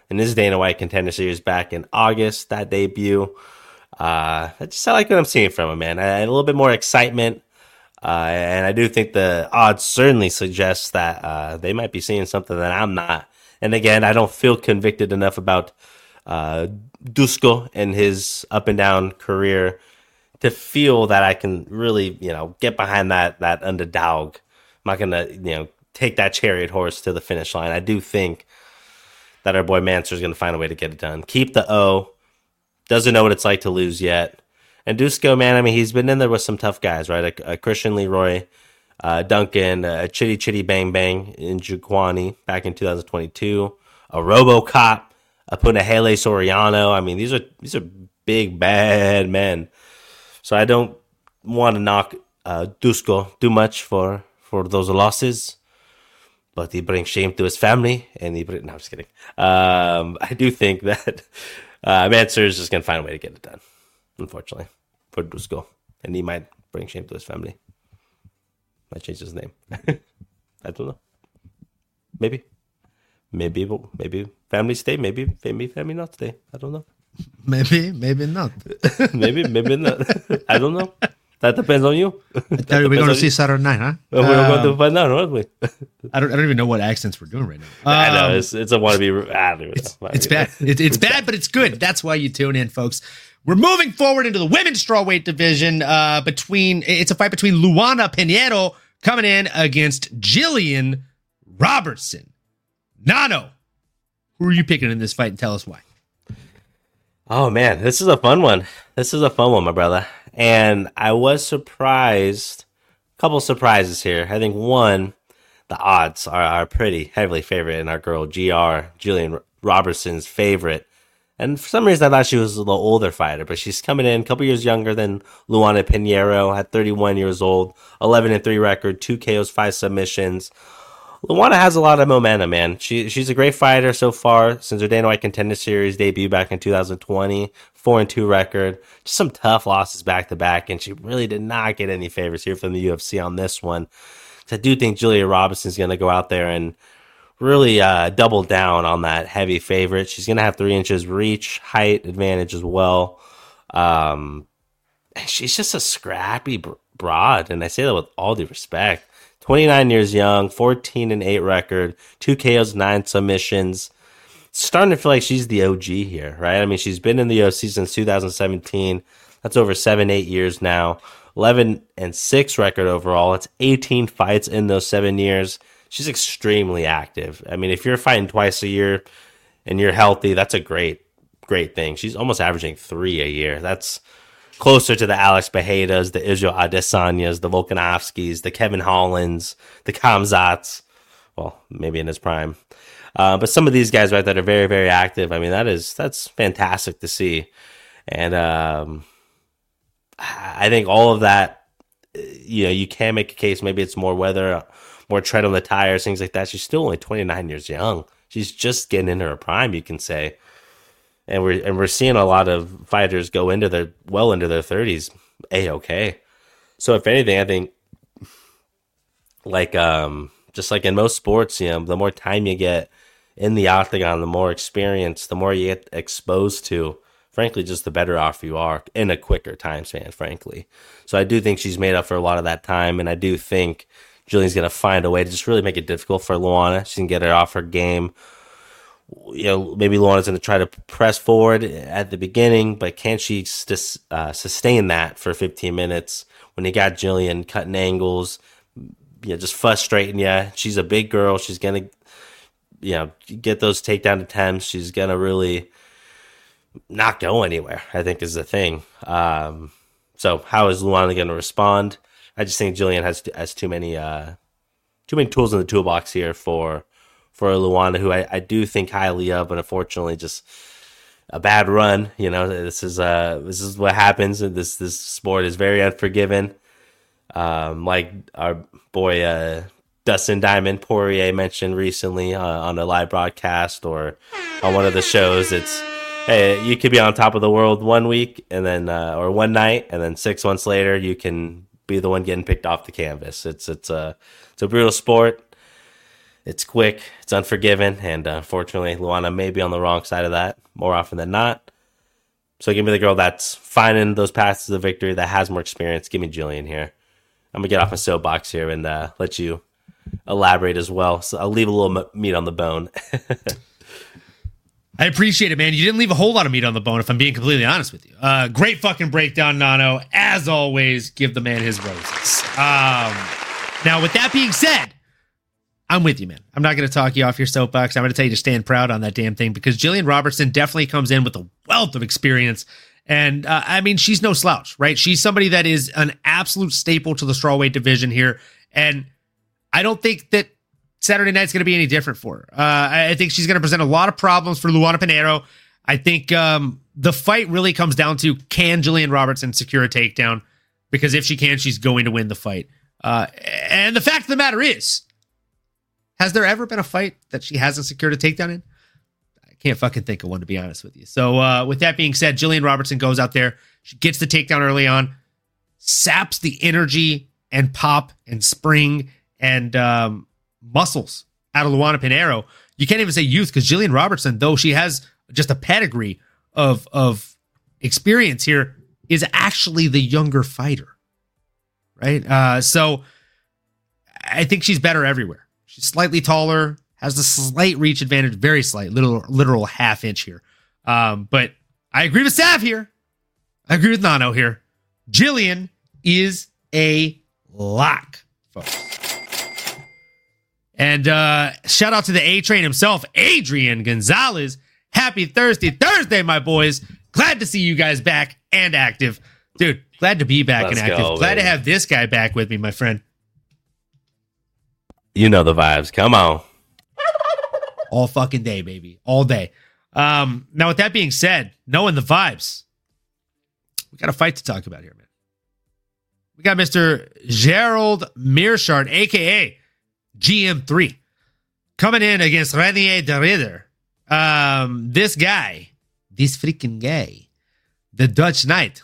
C: in his Dana White Contender Series back in August, that debut. Uh, I just I like what I'm seeing from him, man. I, a little bit more excitement. Uh, and I do think the odds certainly suggest that uh, they might be seeing something that I'm not. And again, I don't feel convicted enough about uh, Dusko and his up and down career to feel that I can really, you know, get behind that that underdog. I'm not gonna, you know, take that chariot horse to the finish line. I do think that our boy Mansour is gonna find a way to get it done. Keep the O. Doesn't know what it's like to lose yet. And Dusko, man, I mean, he's been in there with some tough guys, right? A, a Christian Leroy, uh, Duncan, a Chitty Chitty Bang Bang in Jukwani back in two thousand twenty-two, a RoboCop, a Punahele Soriano. I mean, these are these are big, bad men. So I don't want to knock uh, Dusko too much for, for those losses, but he brings shame to his family. And he bring, no, I'm just kidding. Um, I do think that uh, Mansour is just going to find a way to get it done, unfortunately, for Dusko. And he might bring shame to his family. Might change his name. I don't know. Maybe. Maybe maybe family stay, maybe maybe family not stay. I don't know.
B: Maybe, maybe not.
C: maybe, maybe not. I don't know. That depends on you.
B: I tell you, we're going to see Saturday night, huh?
C: Well, we're
B: Um,
C: going to find out, aren't we?
B: I don't. I don't even know what accents we're doing right now.
C: I know
B: Um,
C: it's it's a wannabe. I don't even
B: It's,
C: know.
B: it's bad. It, it's bad, but it's good. That's why you tune in, folks. We're moving forward into the women's strawweight division. Uh, between it's a fight between Luana Pinheiro coming in against Jillian Robertson. Nano, who are you picking in this fight, and tell us why?
C: Oh man, this is a fun one. This is a fun one, my brother. And I was surprised. A couple surprises here. I think one, the odds are, are pretty heavily favored in our girl G R, Jillian Robertson's favorite. And for some reason, I thought she was a little older fighter, but she's coming in a couple years younger than Luana Pinheiro, at thirty-one years old, eleven and three record, two K Os, five submissions. Luana has a lot of momentum, man. She she's a great fighter so far since her Dana White Contender Series debut back in two thousand twenty. Four and two record. Just some tough losses back to back, and she really did not get any favors here from the U F C on this one. So I do think Julia Robinson's going to go out there and really uh, double down on that heavy favorite. She's going to have three inches reach, height advantage as well. Um, she's just a scrappy broad, and I say that with all due respect. twenty-nine years young, fourteen and eight record, two K Os, nine submissions. Starting to feel like she's the O G here, right? I mean, she's been in the U F C since two thousand seventeen. That's over seven, eight years now. eleven and six record overall. It's eighteen fights in those seven years. She's extremely active. I mean, if you're fighting twice a year and you're healthy, that's a great, great thing. She's almost averaging three a year. That's closer to the Alex Bejedas, the Israel Adesanyas, the Volkanovskis, the Kevin Hollands, the Khamzats. Well, maybe in his prime. Uh, but some of these guys, right, that are very, very active. I mean, that is that's fantastic to see. And um, I think all of that, you know, you can make a case. Maybe it's more weather, more tread on the tires, things like that. She's still only twenty-nine years young. She's just getting into her prime, you can say. And we're and we're seeing a lot of fighters go into their well into their thirties, a okay. So if anything, I think like um, just like in most sports, you know, the more time you get in the octagon, the more experience, the more you get exposed to, frankly, just the better off you are in a quicker time span, frankly. So I do think she's made up for a lot of that time, and I do think Jillian's going to find a way to just really make it difficult for Luana. She can get her off her game. You know, maybe Luana's going to try to press forward at the beginning, but can she st- uh, sustain that for fifteen minutes when you got Jillian cutting angles, you know, just frustrating you? She's a big girl. She's going to, you know, get those takedown attempts. She's going to really not go anywhere, I think is the thing. Um, so how is Luana going to respond? I just think Jillian has has too many uh, too many tools in the toolbox here for for Luana, who I, I do think highly of, but unfortunately just a bad run. You know, this is uh this is what happens. This this sport is very unforgiving. Um, like our boy uh, Dustin Diamond Poirier mentioned recently uh, on a live broadcast or on one of the shows, it's, hey, you could be on top of the world one week and then uh, or one night, and then six months later you can be the one getting picked off the canvas. It's it's a it's a brutal sport. It's quick, it's unforgiving, and uh, unfortunately, Luana may be on the wrong side of that more often than not. So give me the girl that's finding those paths to the victory, that has more experience. Give me Jillian here. I'm going to get off my soapbox here and uh, let you elaborate as well. So I'll leave a little meat on the bone.
B: I appreciate it, man. You didn't leave a whole lot of meat on the bone, if I'm being completely honest with you. Uh, great fucking breakdown, Nano. As always, give the man his roses. Um, now, with that being said, I'm with you, man. I'm not going to talk you off your soapbox. I'm going to tell you to stand proud on that damn thing, because Jillian Robertson definitely comes in with a wealth of experience. And, uh, I mean, she's no slouch, right? She's somebody that is an absolute staple to the strawweight division here. And I don't think that Saturday night's going to be any different for her. Uh, I think she's going to present a lot of problems for Luana Pinheiro. I think um, the fight really comes down to, can Jillian Robertson secure a takedown? Because if she can, she's going to win the fight. Uh, and the fact of the matter is, has there ever been a fight that she hasn't secured a takedown in? I can't fucking think of one, to be honest with you. So uh, with that being said, Jillian Robertson goes out there. She gets the takedown early on, saps the energy and pop and spring and um, muscles out of Luana Pinheiro. You can't even say youth, because Jillian Robertson, though she has just a pedigree of, of experience here, is actually the younger fighter, right? Uh, so I think she's better everywhere. She's slightly taller, has a slight reach advantage, very slight, literal, literal half inch here. Um, but I agree with Sav here. I agree with Nano here. Jillian is a lock, folks. And uh, shout out to the A-Train himself, Adrian Gonzalez. Happy Thursday, Thursday, my boys. Glad to see you guys back and active. Dude, glad to be back
C: Let's
B: and active.
C: go,
B: glad
C: baby.
B: to have this guy back with me, my friend.
C: You know the vibes. Come on.
B: All fucking day, baby. All day. Um, now, with that being said, knowing the vibes, we got a fight to talk about here, man. We got Mister Gerald Meerschaert, a k a. G M three, coming in against Renier de Ridder. Um, this guy, this freaking guy, the Dutch Knight.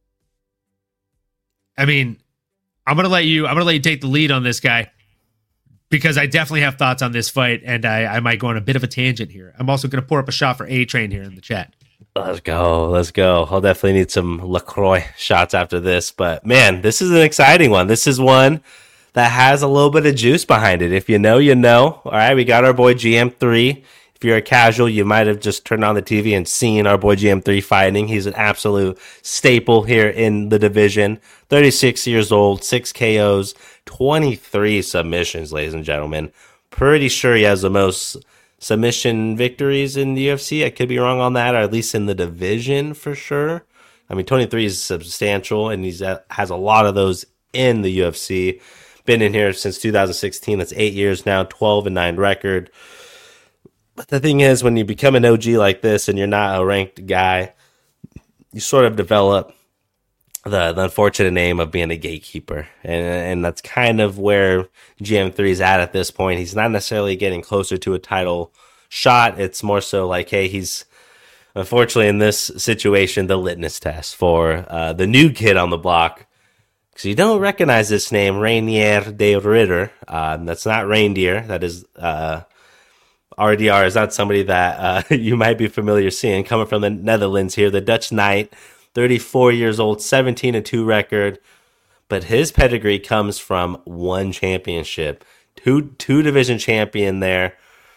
B: I mean, I'm gonna let you. I'm gonna let you take the lead on this guy, because I definitely have thoughts on this fight, and I, I might go on a bit of a tangent here. I'm also gonna pour up a shot for A-Train here in the chat.
C: Let's go. Let's go. I'll definitely need some LaCroix shots after this. But man, this is an exciting one. This is one that has a little bit of juice behind it. If you know, you know. All right, we got our boy G M three. If you're a casual, you might have just turned on the T V and seen our boy G M three fighting. He's an absolute staple here in the division. thirty-six years old, six K Os, twenty-three submissions, ladies and gentlemen. Pretty sure he has the most submission victories in the U F C. I could be wrong on that, or at least in the division for sure. I mean, twenty-three is substantial, and he's uh, has a lot of those in the U F C. Been in here since two thousand sixteen. That's eight years now, twelve and nine record. But the thing is, when you become an O G like this and you're not a ranked guy, you sort of develop the, the unfortunate name of being a gatekeeper. And, and that's kind of where G M three is at at this point. He's not necessarily getting closer to a title shot. It's more so like, hey, he's unfortunately in this situation, the litmus test for uh, the new kid on the block. So you don't recognize this name, Renier de Ridder. Uh, that's not reindeer. That is uh, R D R is not somebody that uh, you might be familiar seeing coming from the Netherlands here. The Dutch Knight, thirty-four years old, seventeen and two record. But his pedigree comes from one championship, two two division champion there.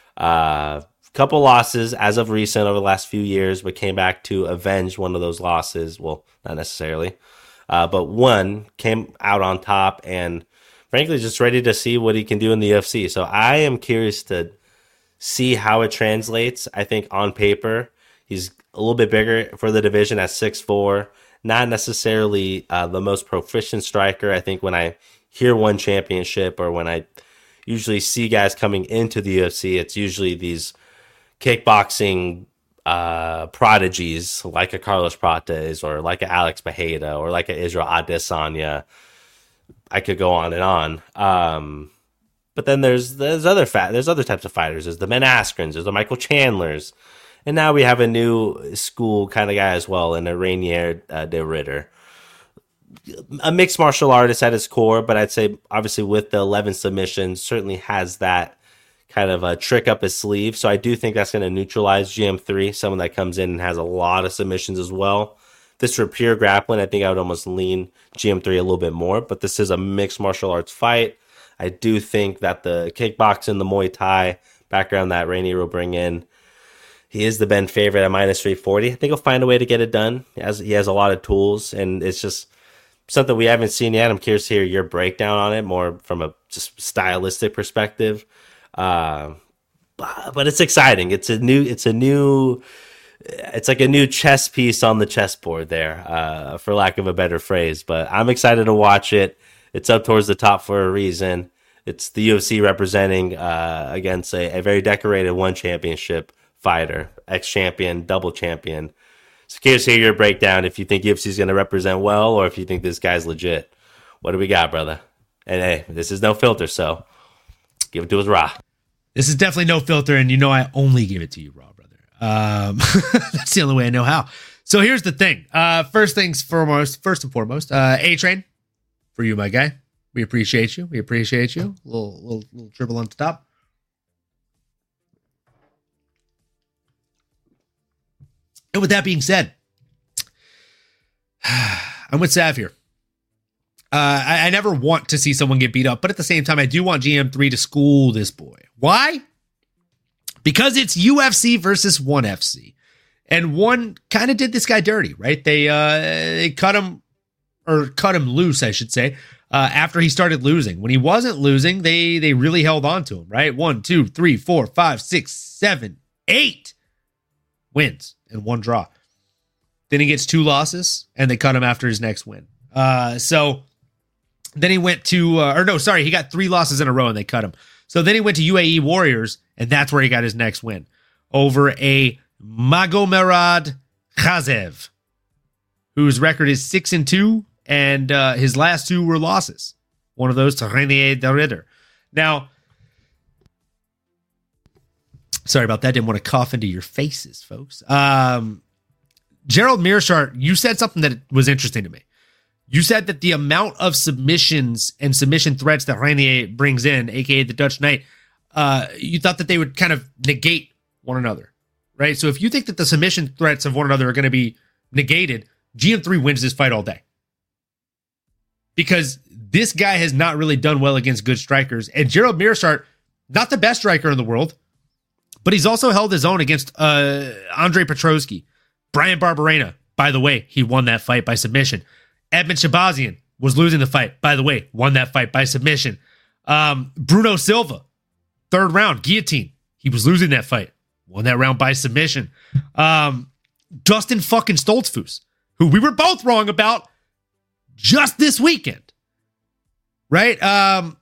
C: Uh, couple losses as of recent over the last few years, but came back to avenge one of those losses. Well, not necessarily. Uh, but one came out on top and frankly just ready to see what he can do in the U F C. So I am curious to see how it translates. I think on paper, he's a little bit bigger for the division at six foot four. Not necessarily uh, the most proficient striker. I think when I hear one championship or when I usually see guys coming into the U F C, it's usually these kickboxing uh, prodigies like a Carlos Prates or like a Alex Bejeda or like a Israel Adesanya. I could go on and on. Um, but then there's there's other fat there's other types of fighters. There's the Ben Askrens, there's the Michael Chandlers, and now we have a new school kind of guy as well in a Renier uh, de Ridder. A mixed martial artist at his core, but I'd say obviously with the eleven submissions certainly has that kind of a trick up his sleeve. So I do think that's going to neutralize G M three, someone that comes in and has a lot of submissions as well. This for pure grappling, I think I would almost lean G M three a little bit more, but this is a mixed martial arts fight. I do think that the kickboxing, the Muay Thai background that Rainier will bring in, he is the Ben favorite at minus three forty. I think he'll find a way to get it done. He has, he has a lot of tools, and it's just something we haven't seen yet. I'm curious to hear your breakdown on it, more from a just stylistic perspective. Uh, but it's exciting. It's a new, it's a new, it's like a new chess piece on the chessboard there, uh, for lack of a better phrase. But I'm excited to watch it. It's up towards the top for a reason. It's the U F C representing uh, against a, a very decorated one championship fighter, ex-champion, double champion. So curious to hear your breakdown if you think U F C is going to represent well or if you think this guy's legit. What do we got, brother? And hey, this is no filter, so give it to us raw.
B: This is definitely no filter, and you know I only give it to you raw, brother. Um, that's the only way I know how. So here's the thing. Uh, first things foremost, first and foremost, uh, A-Train, for you, my guy. We appreciate you. We appreciate you. A little, little, little dribble on the top. And with that being said, I'm with Sav here. Uh, I, I never want to see someone get beat up, but at the same time, I do want G M three to school this boy. Why? Because it's U F C versus ONE F C. And ONE kind of did this guy dirty, right? They uh, they cut him, or cut him loose, I should say, uh, after he started losing. When he wasn't losing, they they really held on to him, right? One, two, three, four, five, six, seven, eight wins and one draw. Then he gets two losses, and they cut him after his next win. Uh, so then he went to, uh, or no, sorry, he got three losses in a row, and they cut him. So then he went to U A E Warriors, and that's where he got his next win over a Magomerad Khazev, whose record is six and two, and uh, his last two were losses. One of those to Renier de Ridder. Now, sorry about that. Didn't want to cough into your faces, folks. Um, Gerald Meerschaert, you said something that was interesting to me. You said that the amount of submissions and submission threats that Renier brings in, aka the Dutch Knight, uh, you thought that they would kind of negate one another, right? So if you think that the submission threats of one another are going to be negated, G M three wins this fight all day. Because this guy has not really done well against good strikers. And Gerald Meerschaert, not the best striker in the world, but he's also held his own against uh, Andre Petroski. Brian Barberena, by the way, he won that fight by submission. Edmund Shabazian was losing the fight. By the way, won that fight by submission. Um, Bruno Silva, third round, guillotine. He was losing that fight. Won that round by submission. Um, Dustin fucking Stoltzfus, who we were both wrong about just this weekend. Right? Um,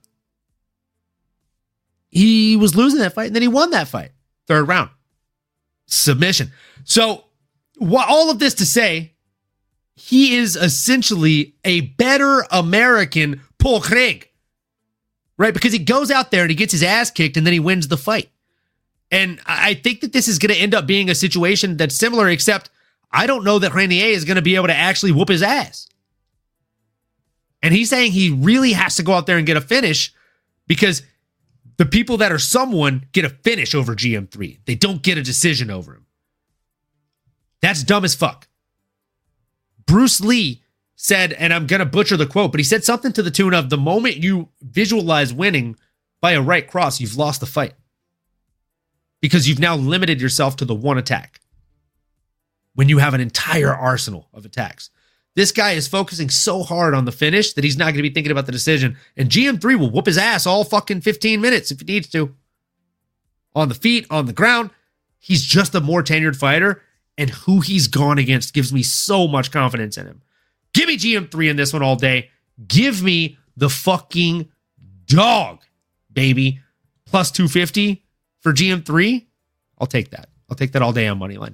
B: he was losing that fight, and then he won that fight. Third round. Submission. So, what, all of this to say, he is essentially a better American Paul Craig, right? Because he goes out there and he gets his ass kicked and then he wins the fight. And I think that this is going to end up being a situation that's similar, except I don't know that Renier is going to be able to actually whoop his ass. And he's saying he really has to go out there and get a finish because the people that are someone get a finish over G M three. They don't get a decision over him. That's dumb as fuck. Bruce Lee said, and I'm going to butcher the quote, but he said something to the tune of, the moment you visualize winning by a right cross, you've lost the fight. Because you've now limited yourself to the one attack. When you have an entire arsenal of attacks. This guy is focusing so hard on the finish that he's not going to be thinking about the decision. And G M three will whoop his ass all fucking fifteen minutes if he needs to. On the feet, on the ground. He's just a more tenured fighter. And who he's gone against gives me so much confidence in him. Give me G M three in this one all day. Give me the fucking dog, baby. Plus two fifty for G M three. I'll take that. I'll take that all day on Moneyline.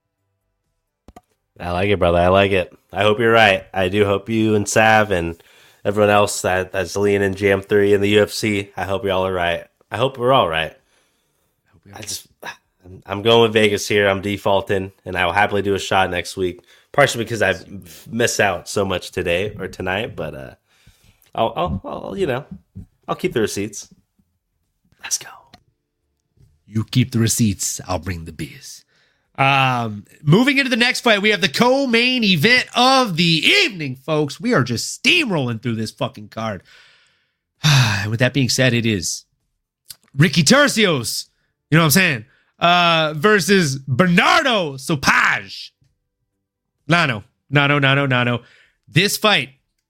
C: I like it, brother. I like it. I hope you're right. I do hope you and Sav and everyone else that, that's leaning in G M three in the U F C, I hope you all are right. I hope we're all right. I, hope I just... I'm going with Vegas here. I'm defaulting, and I will happily do a shot next week. Partially because I've missed out so much today or tonight, but uh, I'll, I'll, I'll, you know, I'll keep the receipts. Let's go.
B: You keep the receipts. I'll bring the beers. Um, moving into the next fight, we have the co-main event of the evening, folks. We are just steamrolling through this fucking card. And with that being said, it is Ricky Tercios, you know what I'm saying, uh, versus Bernardo Sopage. Nano, Nano, Nano, Nano. This fight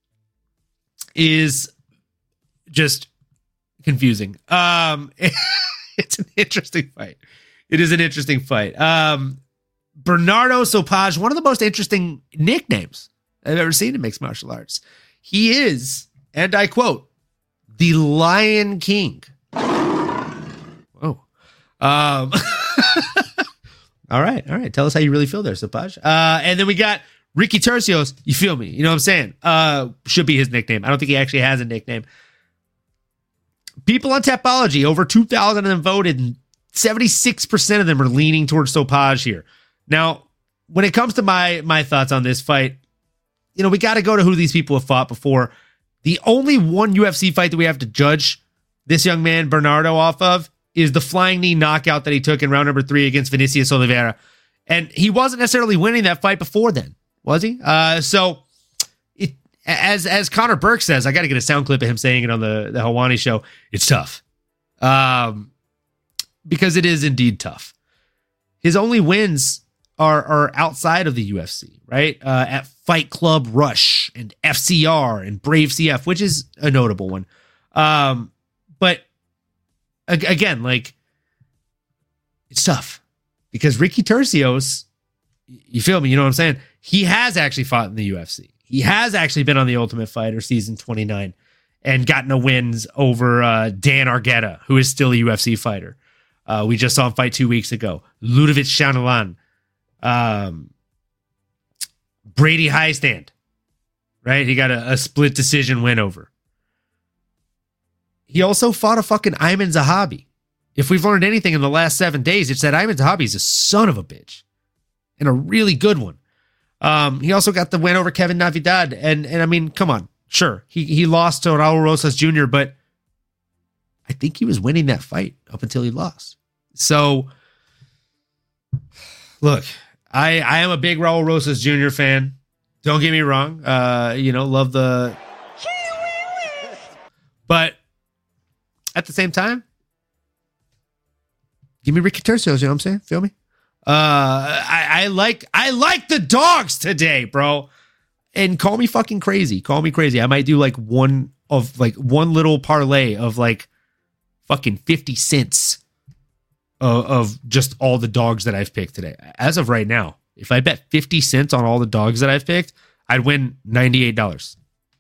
B: is just confusing. Um, it's an interesting fight. It is an interesting fight. Um, Bernardo Sopage, one of the most interesting nicknames I've ever seen in mixed martial arts. He is, and I quote, the Lion King. Whoa. Um, all right. All right. Tell us how you really feel there, Sopage. Uh, and then we got Ricky Tercios. You feel me? You know what I'm saying? Uh, should be his nickname. I don't think he actually has a nickname. People on Tapology, over two thousand of them voted, and seventy-six percent of them are leaning towards Sopage here. Now, when it comes to my my thoughts on this fight, you know, we got to go to who these people have fought before. The only one U F C fight that we have to judge this young man, Bernardo, off of is the flying knee knockout that he took in round number three against Vinicius Oliveira. And he wasn't necessarily winning that fight before then, was he? Uh, so, it, as as Connor Burke says, I got to get a sound clip of him saying it on the, the Hawani show, it's tough. Um, because it is indeed tough. His only wins are, are outside of the U F C, right? Uh, at Fight Club Rush and F C R and Brave C F, which is a notable one. Um, but ag- again, like, it's tough because Ricky Tercios, you feel me? You know what I'm saying? He has actually fought in the U F C. He has actually been on the Ultimate Fighter season twenty-nine and gotten a wins over uh, Dan Argueta, who is still a U F C fighter. Uh, we just saw him fight two weeks ago. Ludovic Chanalan. Um, Brady Highstand, right? He got a, a split decision win over. He also fought a fucking Ayman Zahabi. If we've learned anything in the last seven days, it's that Ayman Zahabi is a son of a bitch and a really good one. Um, he also got the win over Kevin Navidad. And, and I mean, come on. Sure. He, he lost to Raul Rosas Junior, but I think he was winning that fight up until he lost. So look, I, I am a big Raul Rosas Junior fan. Don't get me wrong. Uh, you know, love the... But at the same time, give me Ricky Tercios, you know what I'm saying? Feel me? Uh, I, I like I like the dogs today, bro. And call me fucking crazy. Call me crazy. I might do like one of like one little parlay of like fucking fifty cents of, of just all the dogs that I've picked today. As of right now, if I bet fifty cents on all the dogs that I've picked, I'd win ninety-eight dollars.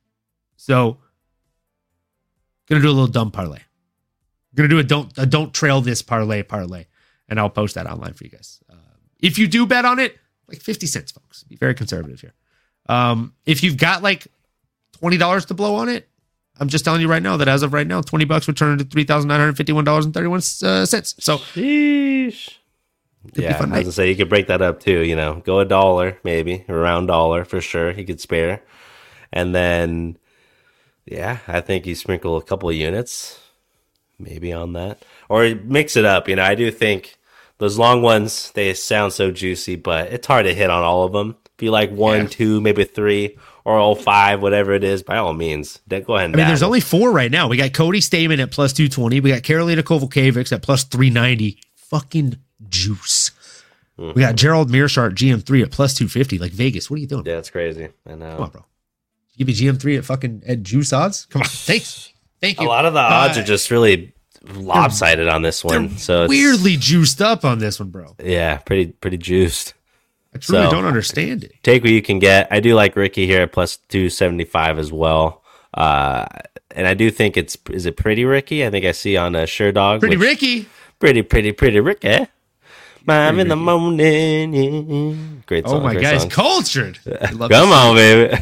B: So, gonna do a little dumb parlay. Gonna do a don't a don't trail this parlay parlay, and I'll post that online for you guys. Uh, if you do bet on it, like fifty cents, folks. Be very conservative here. Um, if you've got like twenty dollars to blow on it, I'm just telling you right now that as of right now, twenty bucks would turn into three thousand nine hundred fifty-one dollars and thirty-one cents. So,
C: sheesh. Yeah, I was gonna say you could break that up too. You know, go a dollar maybe, around dollar for sure. He could spare, and then yeah, I think you sprinkle a couple of units maybe on that, or mix it up. You know, I do think those long ones, they sound so juicy, but it's hard to hit on all of them. If you like one, yeah. two, maybe three, or all five, whatever it is, by all means, then go ahead and I
B: mean, there's only four right now. We got Cody Stamen at plus two twenty. We got Karolina Kovalkiewicz at plus three ninety. Fucking juice. Mm-hmm. We got Gerald Mearshart G M three at plus two fifty. Like Vegas, what are you doing?
C: Yeah, it's crazy. I know.
B: Come on, bro. Give me G M three at fucking at juice odds? Come on. Thanks. Thank you.
C: A lot of the odds uh, are just really lopsided on this one. So it's
B: weirdly juiced up on this one, bro.
C: Yeah, pretty pretty juiced.
B: I truly
C: so,
B: don't understand it.
C: Take what you can get. I do like Ricky here at plus two seventy-five as well. Uh, and I do think it's, is it Pretty Ricky? I think I see on a Sure Dog.
B: Pretty which, Ricky.
C: Pretty, pretty, pretty Ricky. I'm in the morning. Yeah. Great song.
B: Oh my God, he's cultured.
C: Come on, baby.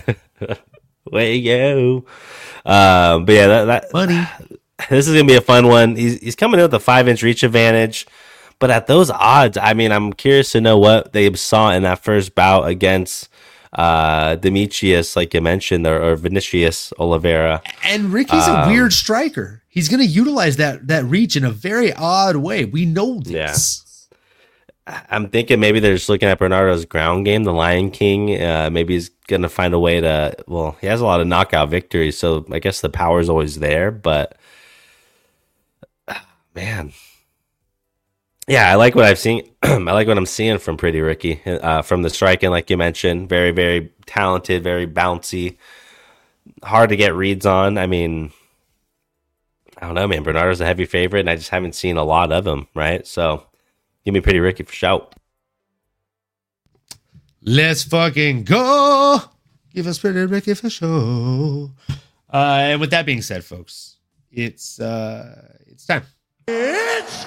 C: Way you go. Um, but yeah, that, that
B: Money.
C: This is gonna be a fun one. He's he's coming in with a five inch reach advantage, but at those odds, I mean, I'm curious to know what they saw in that first bout against uh, Demetrius, like you mentioned, or, or Vinicius Oliveira.
B: And Ricky's um, a weird striker. He he's going to utilize that that reach in a very odd way. We know this.
C: Yeah. I'm thinking maybe they're just looking at Bernardo's ground game, the Lion King. Uh, maybe he's going to find a way to, well, he has a lot of knockout victories, so I guess the power is always there, but man. Yeah, I like what I've seen. I like what I'm seeing from Pretty Ricky, uh, from the striking, like you mentioned. Very, very talented, very bouncy. Hard to get reads on. I mean, I don't know, man. Bernardo's a heavy favorite, and I just haven't seen a lot of him, right? So, give me Pretty Ricky for shout.
B: Let's fucking go. Give us Pretty Ricky for show. Uh, and with that being said, folks, it's uh, it's time.
E: It's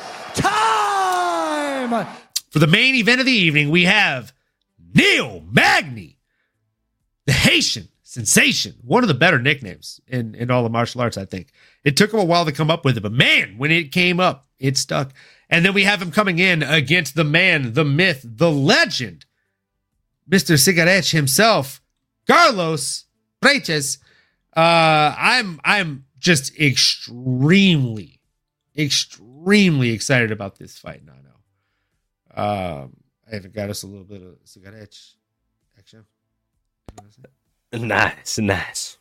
E: time!
B: For the main event of the evening, we have Neil Magny, the Haitian sensation. One of the better nicknames in, in all the martial arts, I think. It took him a while to come up with it, but man, when it came up, it stuck. And then we have him coming in against the man, the myth, the legend, Mister Cigarette himself, Carlos Freitas. Uh, I'm I'm just extremely, extremely excited about this fight, Nano. Um, I even got us a little bit of Cigarette action.
C: Nice, nice.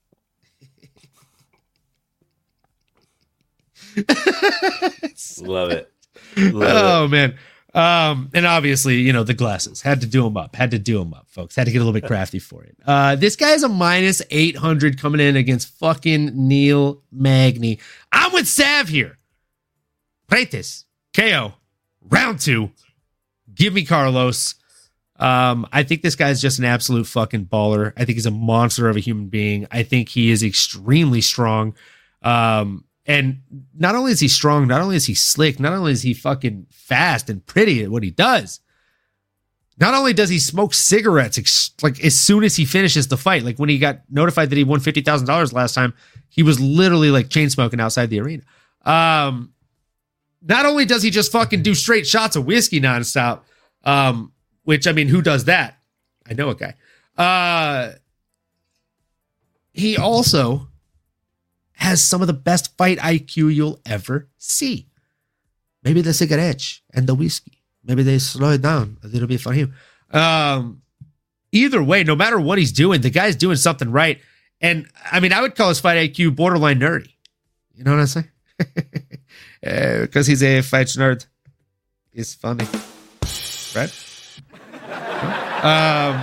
C: Love it. Love
B: oh
C: it.
B: man. Um, and obviously, you know, the glasses had to do them up, had to do them up, folks. Had to get a little bit crafty for it. Uh, this guy's a minus eight hundred coming in against fucking Neil Magny. I'm with Sav here. Freitas, K O, round two. Give me Carlos. Um, I think this guy's just an absolute fucking baller. I think he's a monster of a human being. I think he is extremely strong. Um, and not only is he strong, not only is he slick, not only is he fucking fast and pretty at what he does, not only does he smoke cigarettes ex- like as soon as he finishes the fight, like when he got notified that he won fifty thousand dollars last time, he was literally like chain smoking outside the arena. Um, not only does he just fucking do straight shots of whiskey nonstop, um, which, I mean, who does that? I know a guy. Uh, he also has some of the best fight I Q you'll ever see. Maybe the cigarette and the whiskey. Maybe they slow it down a little bit for him. Um, either way, no matter what he's doing, the guy's doing something right. And, I mean, I would call his fight I Q borderline nerdy. You know what I'm saying? Because uh, he's a fight nerd. It's funny. Right? Um,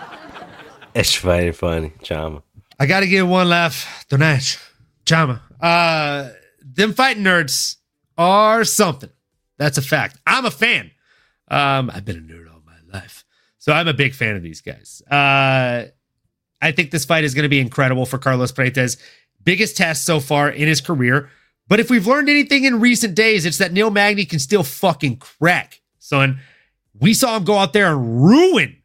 C: it's very funny, Chama.
B: I got to get one laugh tonight, Chama. Uh, them fighting nerds are something. That's a fact. I'm a fan. Um, I've been a nerd all my life, so I'm a big fan of these guys. Uh, I think this fight is going to be incredible for Carlos Freitas. Biggest test so far in his career. But if we've learned anything in recent days, it's that Neil Magny can still fucking crack, son. We saw him go out there and ruin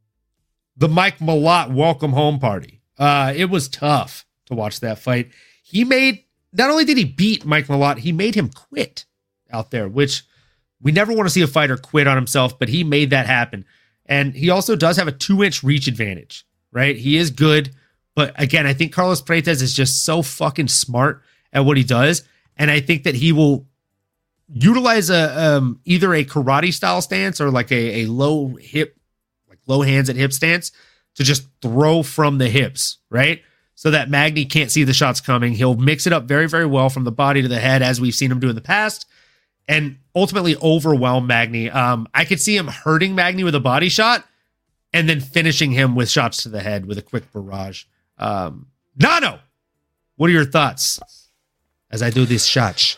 B: the Mike Malott welcome home party. Uh, it was tough to watch that fight. He made, not only did he beat Mike Malott, he made him quit out there, which we never want to see a fighter quit on himself, but he made that happen. And he also does have a two-inch reach advantage, right? He is good, but again, I think Carlos Freitas is just so fucking smart at what he does, and I think that he will utilize a um, either a karate style stance or like a, a low hip, like low hands at hip stance to just throw from the hips, right? So that Magny can't see the shots coming. He'll mix it up very, very well from the body to the head, as we've seen him do in the past, and ultimately overwhelm Magny. Um, I could see him hurting Magny with a body shot and then finishing him with shots to the head with a quick barrage. Um, Nano, what are your thoughts as I do this shots?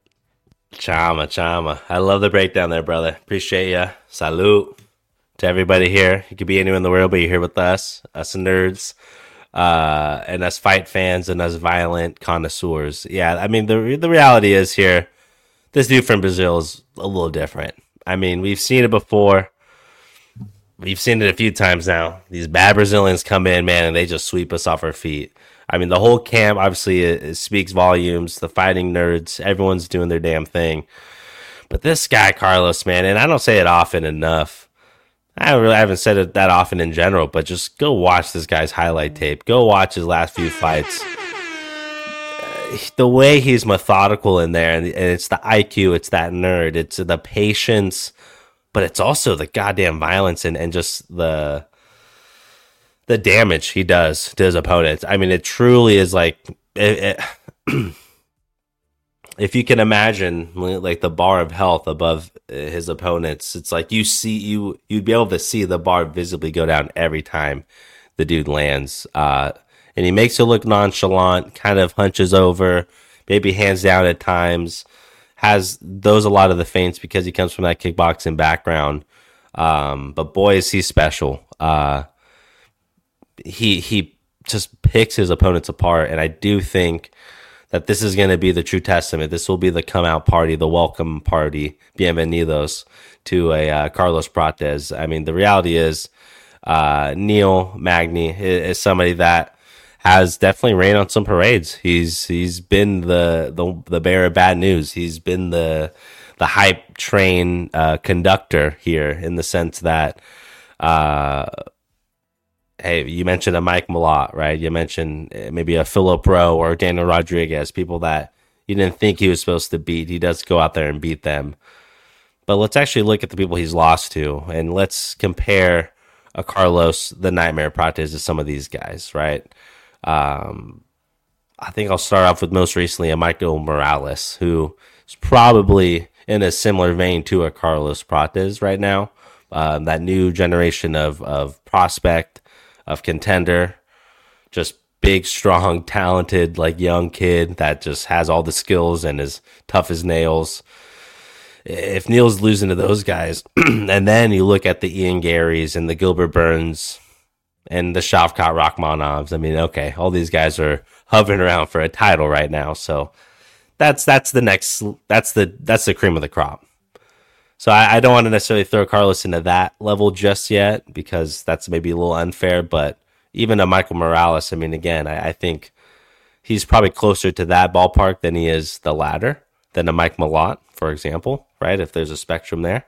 C: Chama, chama. I love the breakdown there, brother. Appreciate ya. Salute to everybody here. You could be anywhere in the world, but you're here with us, us nerds, uh, and us fight fans and us violent connoisseurs. Yeah, I mean, the the reality is here, this dude from Brazil is a little different. I mean, we've seen it before. We've seen it a few times now. These bad Brazilians come in, man, and they just sweep us off our feet. I mean, the whole camp, obviously, it, it speaks volumes. The fighting nerds, everyone's doing their damn thing. But this guy, Carlos, man, and I don't say it often enough. I really haven't said it that often in general, but just go watch this guy's highlight tape. Go watch his last few fights. Uh, the way he's methodical in there, and, and it's the I Q, it's that nerd, it's the patience, but it's also the goddamn violence and, and just the the damage he does to his opponents. I mean, it truly is like it, it, if you can imagine like the bar of health above his opponents, it's like you see you you'd be able to see the bar visibly go down every time the dude lands. Uh, and he makes it look nonchalant, kind of hunches over, maybe hands down at times. Has those a lot of the feints because he comes from that kickboxing background. Um, but boy, is he special. Uh, he he just picks his opponents apart, and I do think that this is going to be the true testament. This will be the come out party, the welcome party, bienvenidos to a uh, Carlos Prates. I mean, the reality is uh, Neil Magny is, is somebody that has definitely rained on some parades. He's he's been the the the bearer of bad news. He's been the the hype train uh, conductor here, in the sense that, uh, hey, you mentioned a Mike Malott, right? You mentioned maybe a Philip Rowe or Daniel Rodriguez, people that you didn't think he was supposed to beat. He does go out there and beat them. But let's actually look at the people he's lost to, and let's compare a Carlos the Nightmare Prates to some of these guys, right? Um, I think I'll start off with most recently a Michael Morales, who is probably in a similar vein to a Carlos Prates right now. Um, that new generation of of prospect, of contender, just big, strong, talented, like young kid that just has all the skills and is tough as nails. If Neil's losing to those guys, and then you look at the Ian Garys and the Gilbert Burns and the Shavkat Rachmanovs, I mean, okay, all these guys are hovering around for a title right now. So that's that's the next that's the that's the cream of the crop. So I, I don't want to necessarily throw Carlos into that level just yet, because that's maybe a little unfair. But even a Michael Morales, I mean, again, I, I think he's probably closer to that ballpark than he is the latter, than a Mike Malott, for example, right? If there's a spectrum there.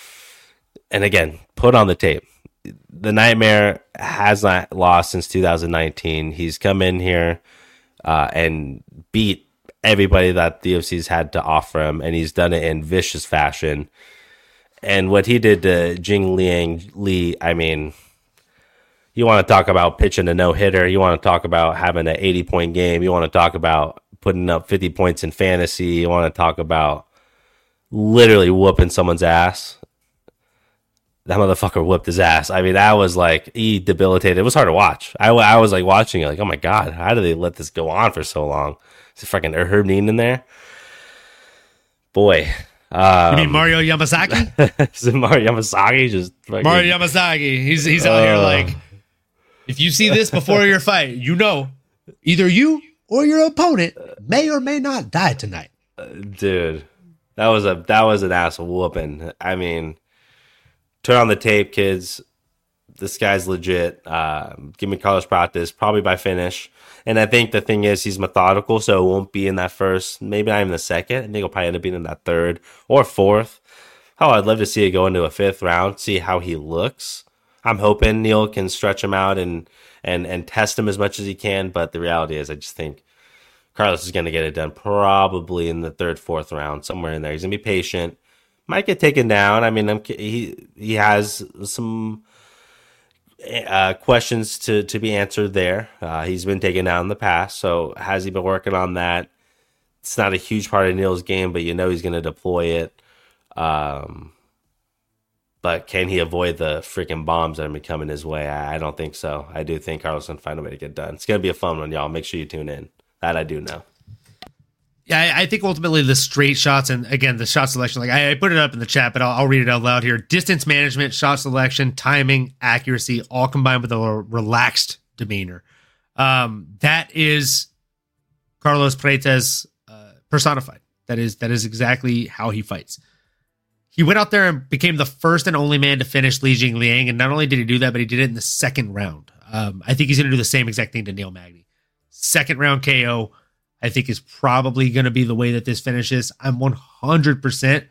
C: And again, put on the tape. The Nightmare has not lost since two thousand nineteen. He's come in here uh, and beat everybody that the U F C's had to offer him, and he's done it in vicious fashion. And what he did to Jing Liang Li, I mean, you want to talk about pitching a no-hitter. You want to talk about having an eighty-point game. You want to talk about putting up fifty points in fantasy. You want to talk about literally whooping someone's ass. That motherfucker whooped his ass. I mean, that was like, he debilitated. It was hard to watch. I, I was like watching it, like, oh my God, how do they let this go on for so long? Is it fucking Herb Dean in there? Boy. Um,
B: you mean Mario Yamasaki?
C: Is it Mario Yamasaki? Just fucking,
B: Mario Yamasaki. He's he's out uh, here like, if you see this before your fight, you know, either you or your opponent may or may not die tonight.
C: Dude, that was a that was an ass whooping. I mean, turn on the tape, kids. This guy's legit. Uh, give me Carlos Prates, probably by finish. And I think the thing is, he's methodical, so it won't be in that first, maybe not even the second. I think he'll probably end up being in that third or fourth. Oh, I'd love to see it go into a fifth round, see how he looks. I'm hoping Neil can stretch him out and and and test him as much as he can. But the reality is, I just think Carlos is going to get it done probably in the third, fourth round, somewhere in there. He's going to be patient. Might get taken down. I mean, I'm, he he has some uh, questions to, to be answered there. Uh, he's been taken down in the past, so has he been working on that? It's not a huge part of Neil's game, but you know he's going to deploy it. Um, but can he avoid the freaking bombs that are coming his way? I, I don't think so. I do think Carlos can find a way to get done. It's going to be a fun one, y'all. Make sure you tune in. That I do know.
B: Yeah, I think ultimately the straight shots, and again, the shot selection, like I, I put it up in the chat, but I'll, I'll read it out loud here. Distance management, shot selection, timing, accuracy, all combined with a relaxed demeanor. Um, that is Carlos Prates uh, personified. That is that is exactly how he fights. He went out there and became the first and only man to finish Li Jing Liang, and not only did he do that, but he did it in the second round. Um, I think he's going to do the same exact thing to Neil Magny. Second round K O. I think is probably going to be the way that this finishes. I'm one hundred percent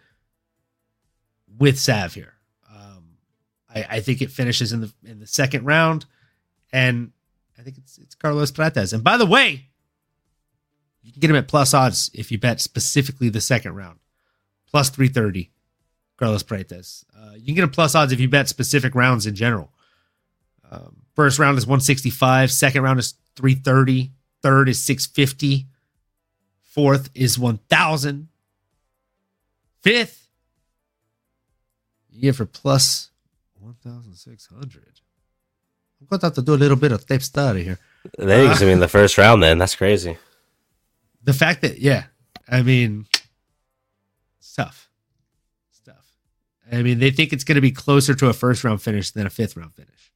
B: with Sav here. Um, I, I think it finishes in the in the second round, and I think it's it's Carlos Prates. And by the way, You can get him at plus odds if you bet specifically the second round. Plus three thirty, Carlos Paredes. Uh, you can get him plus odds if you bet specific rounds in general. Um, first round is one sixty-five. Second round is three thirty. Third is six fifty. Fourth is one thousand. Fifth, you get for plus one thousand six hundred. I'm going to have to do a little bit of tape study here.
C: They uh, I mean, the first round, then. That's crazy.
B: The fact that, yeah, I mean, it's tough. It's tough. I mean, they think it's going to be closer to a first round finish than a fifth round finish.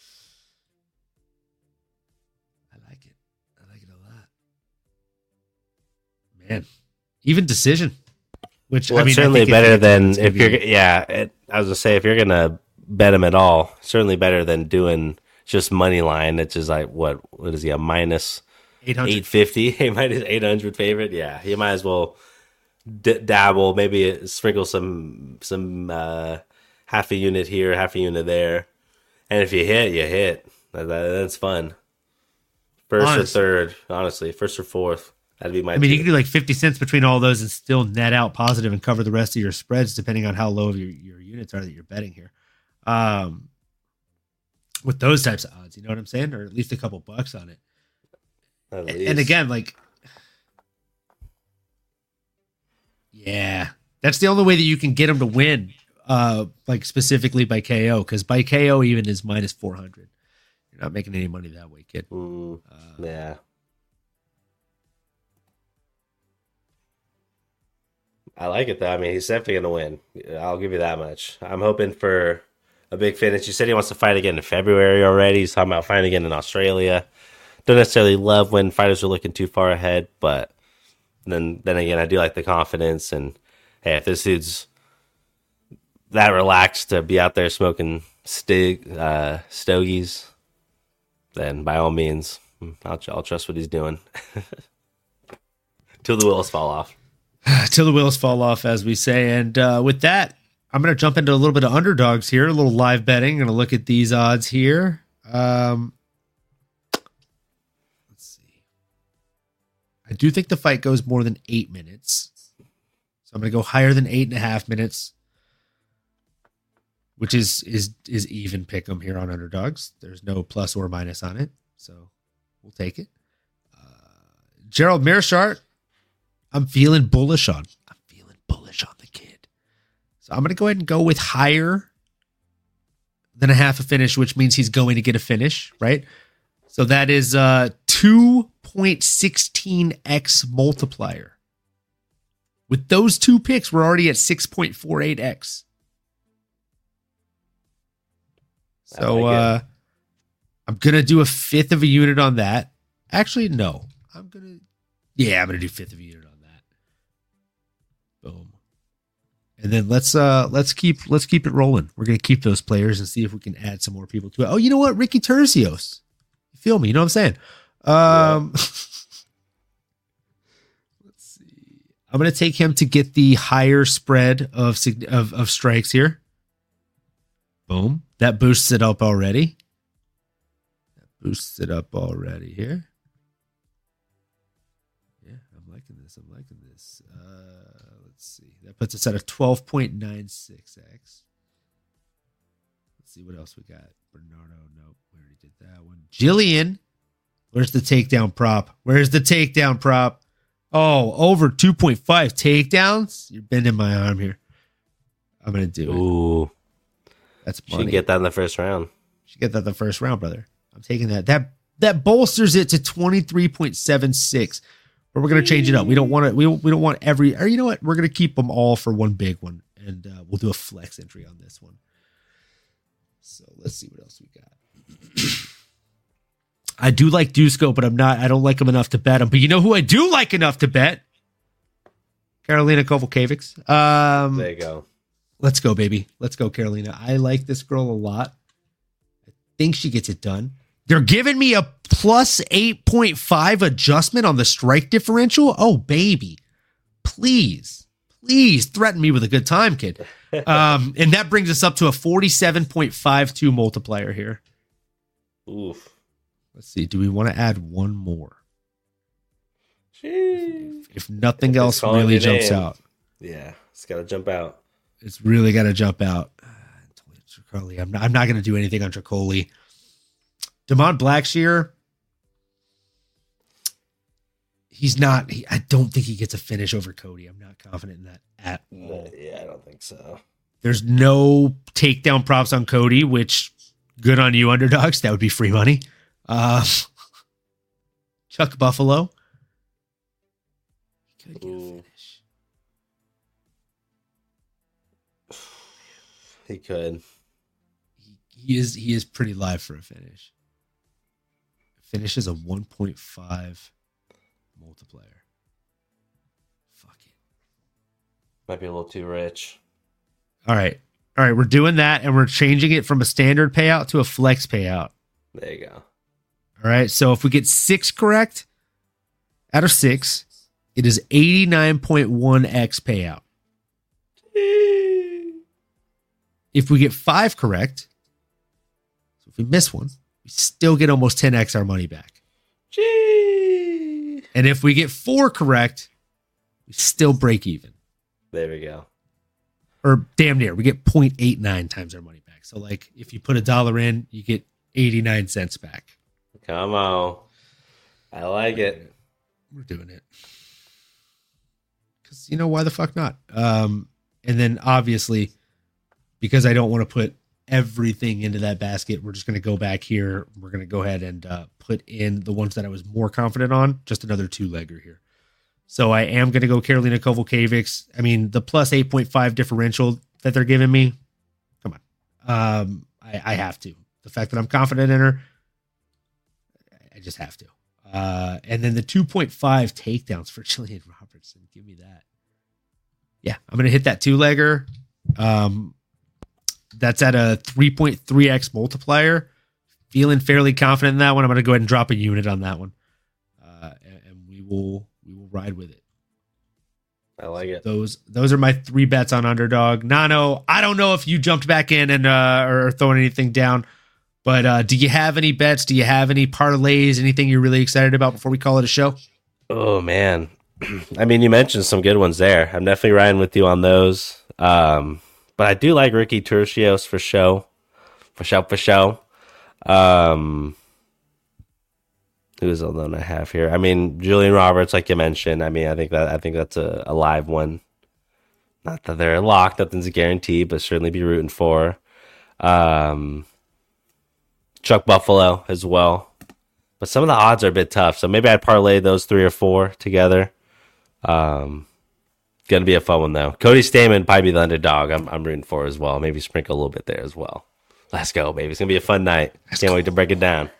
B: I like it. I like it a lot. Man, even decision. Which,
C: well,
B: I mean,
C: it's certainly
B: I
C: better than if you're, yeah, it, I was going to say, if you're going to bet him at all, certainly better than doing just money line. It's just like, what, what is he, a minus eight fifty, minus eight hundred favorite? Yeah, you might as well d- dabble, maybe sprinkle some, some uh, half a unit here, half a unit there. And if you hit, you hit. That, that, that's fun. First honestly. or third, honestly, first or fourth. That'd be my.
B: I mean,
C: two.
B: you can do like fifty cents between all those and still net out positive and cover the rest of your spreads, depending on how low your, your units are that you're betting here. Um, with those types of odds, you know what I'm saying? Or at least a couple bucks on it. And, and again, like, yeah, that's the only way that you can get them to win, uh, like specifically by K O, because by K O even is minus four hundred. You're not making any money that way, kid.
C: Mm, uh, yeah. I like it, though. I mean, he's definitely going to win. I'll give you that much. I'm hoping for a big finish. You said he wants to fight again in February already. He's talking about fighting again in Australia. Don't necessarily love when fighters are looking too far ahead, but then then again, I do like the confidence. And, hey, if this dude's that relaxed to be out there smoking stig, uh, stogies, then by all means, I'll, I'll trust what he's doing. Till the wheels fall off.
B: Till the wheels fall off, as we say. And uh, with that, I'm going to jump into a little bit of underdogs here, a little live betting. Going to look at these odds here. Um, let's see. I do think the fight goes more than eight minutes. So I'm going to go higher than eight and a half minutes, which is is is even pick 'em here on underdogs. There's no plus or minus on it, so we'll take it. Uh, Gerald Meerschaert, I'm feeling bullish on. I'm feeling bullish on the kid. So I'm going to go ahead and go with higher than a half a finish, which means he's going to get a finish, right? So that is a two point one six x multiplier. With those two picks, we're already at six point four eight x. So like uh, I'm going to do a fifth of a unit on that. Actually, no. I'm going to, yeah, I'm going to do fifth of a unit on that. Boom. And then let's uh let's keep let's keep it rolling. We're gonna keep those players and see if we can add some more people to it. Oh, you know what? Ricky Terzios. You feel me? You know what I'm saying? Um yeah. Let's see. I'm gonna take him to get the higher spread of of, of strikes here. Boom. That boosts it up already. That boosts it up already here. Yeah, I'm liking this. I'm liking this. Uh, let's see. That puts us at a twelve point nine six x. Let's see what else we got. Bernardo, nope. We already did that one. Jillian. Where's the takedown prop? Where's the takedown prop? Oh, over two point five takedowns? You're bending my arm here. I'm going to do it.
C: Ooh.
B: That's money.
C: Should get that in the first round.
B: Should get that in the first round, brother. I'm taking that. That that bolsters it to twenty-three point seven six. But we're gonna change it up. We don't want to. We we don't want every. Or you know what? We're gonna keep them all for one big one, and uh, we'll do a flex entry on this one. So let's see what else we got. I do like Dusko, but I'm not. I don't like him enough to bet him. But you know who I do like enough to bet? Karolina Kowalkiewicz. Um,
C: there you go.
B: Let's go, baby. Let's go, Carolina. I like this girl a lot. I think she gets it done. They're giving me a plus eight point five adjustment on the strike differential. Oh, baby. Please, please threaten me with a good time, kid. Um, and that brings us up to a forty-seven point five two multiplier here.
C: Oof.
B: Let's see. Do we want to add one more? If, if nothing
C: It's
B: else
C: calling
B: really
C: your
B: jumps
C: name.
B: out,
C: Yeah, it's got to jump out.
B: it's really got to jump out. Uh, Tricoli. I'm not, I'm not going to do anything on Tricoli. Demont Blackshear. He's not, he, I don't think he gets a finish over Cody. I'm not confident in that at all.
C: Yeah, I don't think so.
B: There's no takedown props on Cody, which good on you, underdogs. That would be free money. Uh, Chuck Buffalo. He could get a finish.
C: He could.
B: He, he is he is pretty live for a finish. Finish is a one point five multiplier. Fuck it.
C: Might be a little too rich.
B: All right. All right. We're doing that and we're changing it from a standard payout to a flex payout.
C: There you go.
B: All right. So if we get six correct out of six, it is eighty-nine point one x payout. If we get five correct, so if we miss one, we still get almost ten x our money back.
C: Gee.
B: And if we get four correct, we still break even.
C: There we go.
B: Or damn near. We get zero point eight nine times our money back. So like if you put a dollar in, you get eighty-nine cents back.
C: Come on. I like it.
B: We're doing it. Because, you know, why the fuck not? Um, and then obviously, because I don't want to put everything into that basket, we're just going to go back here. We're going to go ahead and uh, put in the ones that I was more confident on. Just another two-legger here. So I am going to go Karolina Kowalkiewicz. I mean, the plus eight point five differential that they're giving me, come on. Um, I, I have to. The fact that I'm confident in her, I just have to. Uh, and then the two point five takedowns for Jillian Robertson. Give me that. Yeah, I'm going to hit that two-legger. Um, that's at a three point three x multiplier. Feeling fairly confident in that one. I'm going to go ahead and drop a unit on that one. Uh, and, and we will we will ride with it.
C: I like it.
B: Those those are my three bets on underdog. Nano, I don't know if you jumped back in and uh, or throwing anything down, but uh, do you have any bets? Do you have any parlays? Anything you're really excited about before we call it a show?
C: Oh, man. I mean, you mentioned some good ones there. I'm definitely riding with you on those. Um, but I do like Ricky Turcios for show. For show, for show. Um, who's the one I have here? I mean, Julian Roberts, like you mentioned. I mean, I think that I think that's a, a live one. Not that they're locked, nothing's a guarantee, but certainly be rooting for. Um, Chuck Buffalo as well. But some of the odds are a bit tough, so maybe I'd parlay those three or four together. Um, gonna be a fun one though. Cody Stamann probably be the underdog. I'm I'm rooting for as well. Maybe sprinkle a little bit there as well. Let's go, baby. It's gonna be a fun night.
B: Let's
C: Can't
B: go.
C: wait to break it down.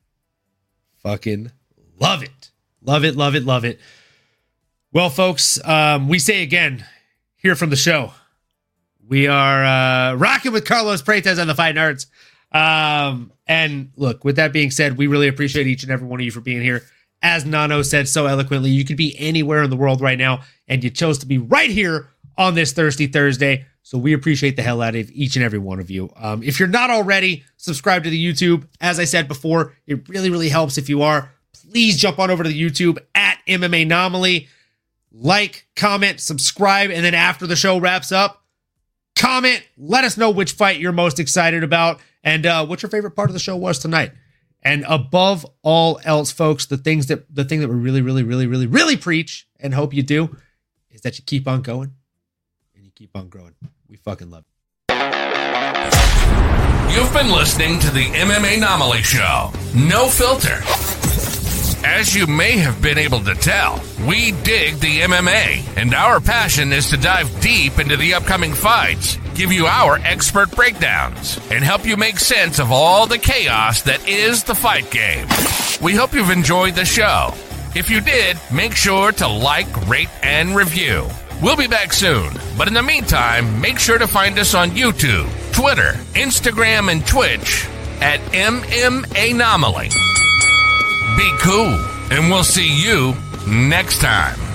B: Fucking love it. Love it, love it, love it. Well, folks, um, we say again here from the show, we are uh, rocking with Carlos Prates on the Fighting Arts. Um, and look, with that being said, we really appreciate each and every one of you for being here. As Nano said so eloquently, you could be anywhere in the world right now, and you chose to be right here on this Thirsty Thursday. So we appreciate the hell out of each and every one of you. Um, if you're not already, subscribe to the YouTube. As I said before, it really, really helps if you are. Please jump on over to the YouTube at M M A Anomaly. Like, comment, subscribe, and then after the show wraps up, comment. Let us know which fight you're most excited about and uh, what your favorite part of the show was tonight. And above all else, folks, the things that the thing that we really, really, really, really, really preach and hope you do is that you keep on going and you keep on growing. We fucking love it.
A: You've been listening to the M M A Anomaly Show. No filter. As you may have been able to tell, we dig the M M A, and our passion is to dive deep into the upcoming fights, give you our expert breakdowns, and help you make sense of all the chaos that is the fight game. We hope you've enjoyed the show. If you did, make sure to like, rate, and review. We'll be back soon, but in the meantime, make sure to find us on YouTube, Twitter, Instagram, and Twitch at M M A Anomaly. Be cool, and we'll see you next time.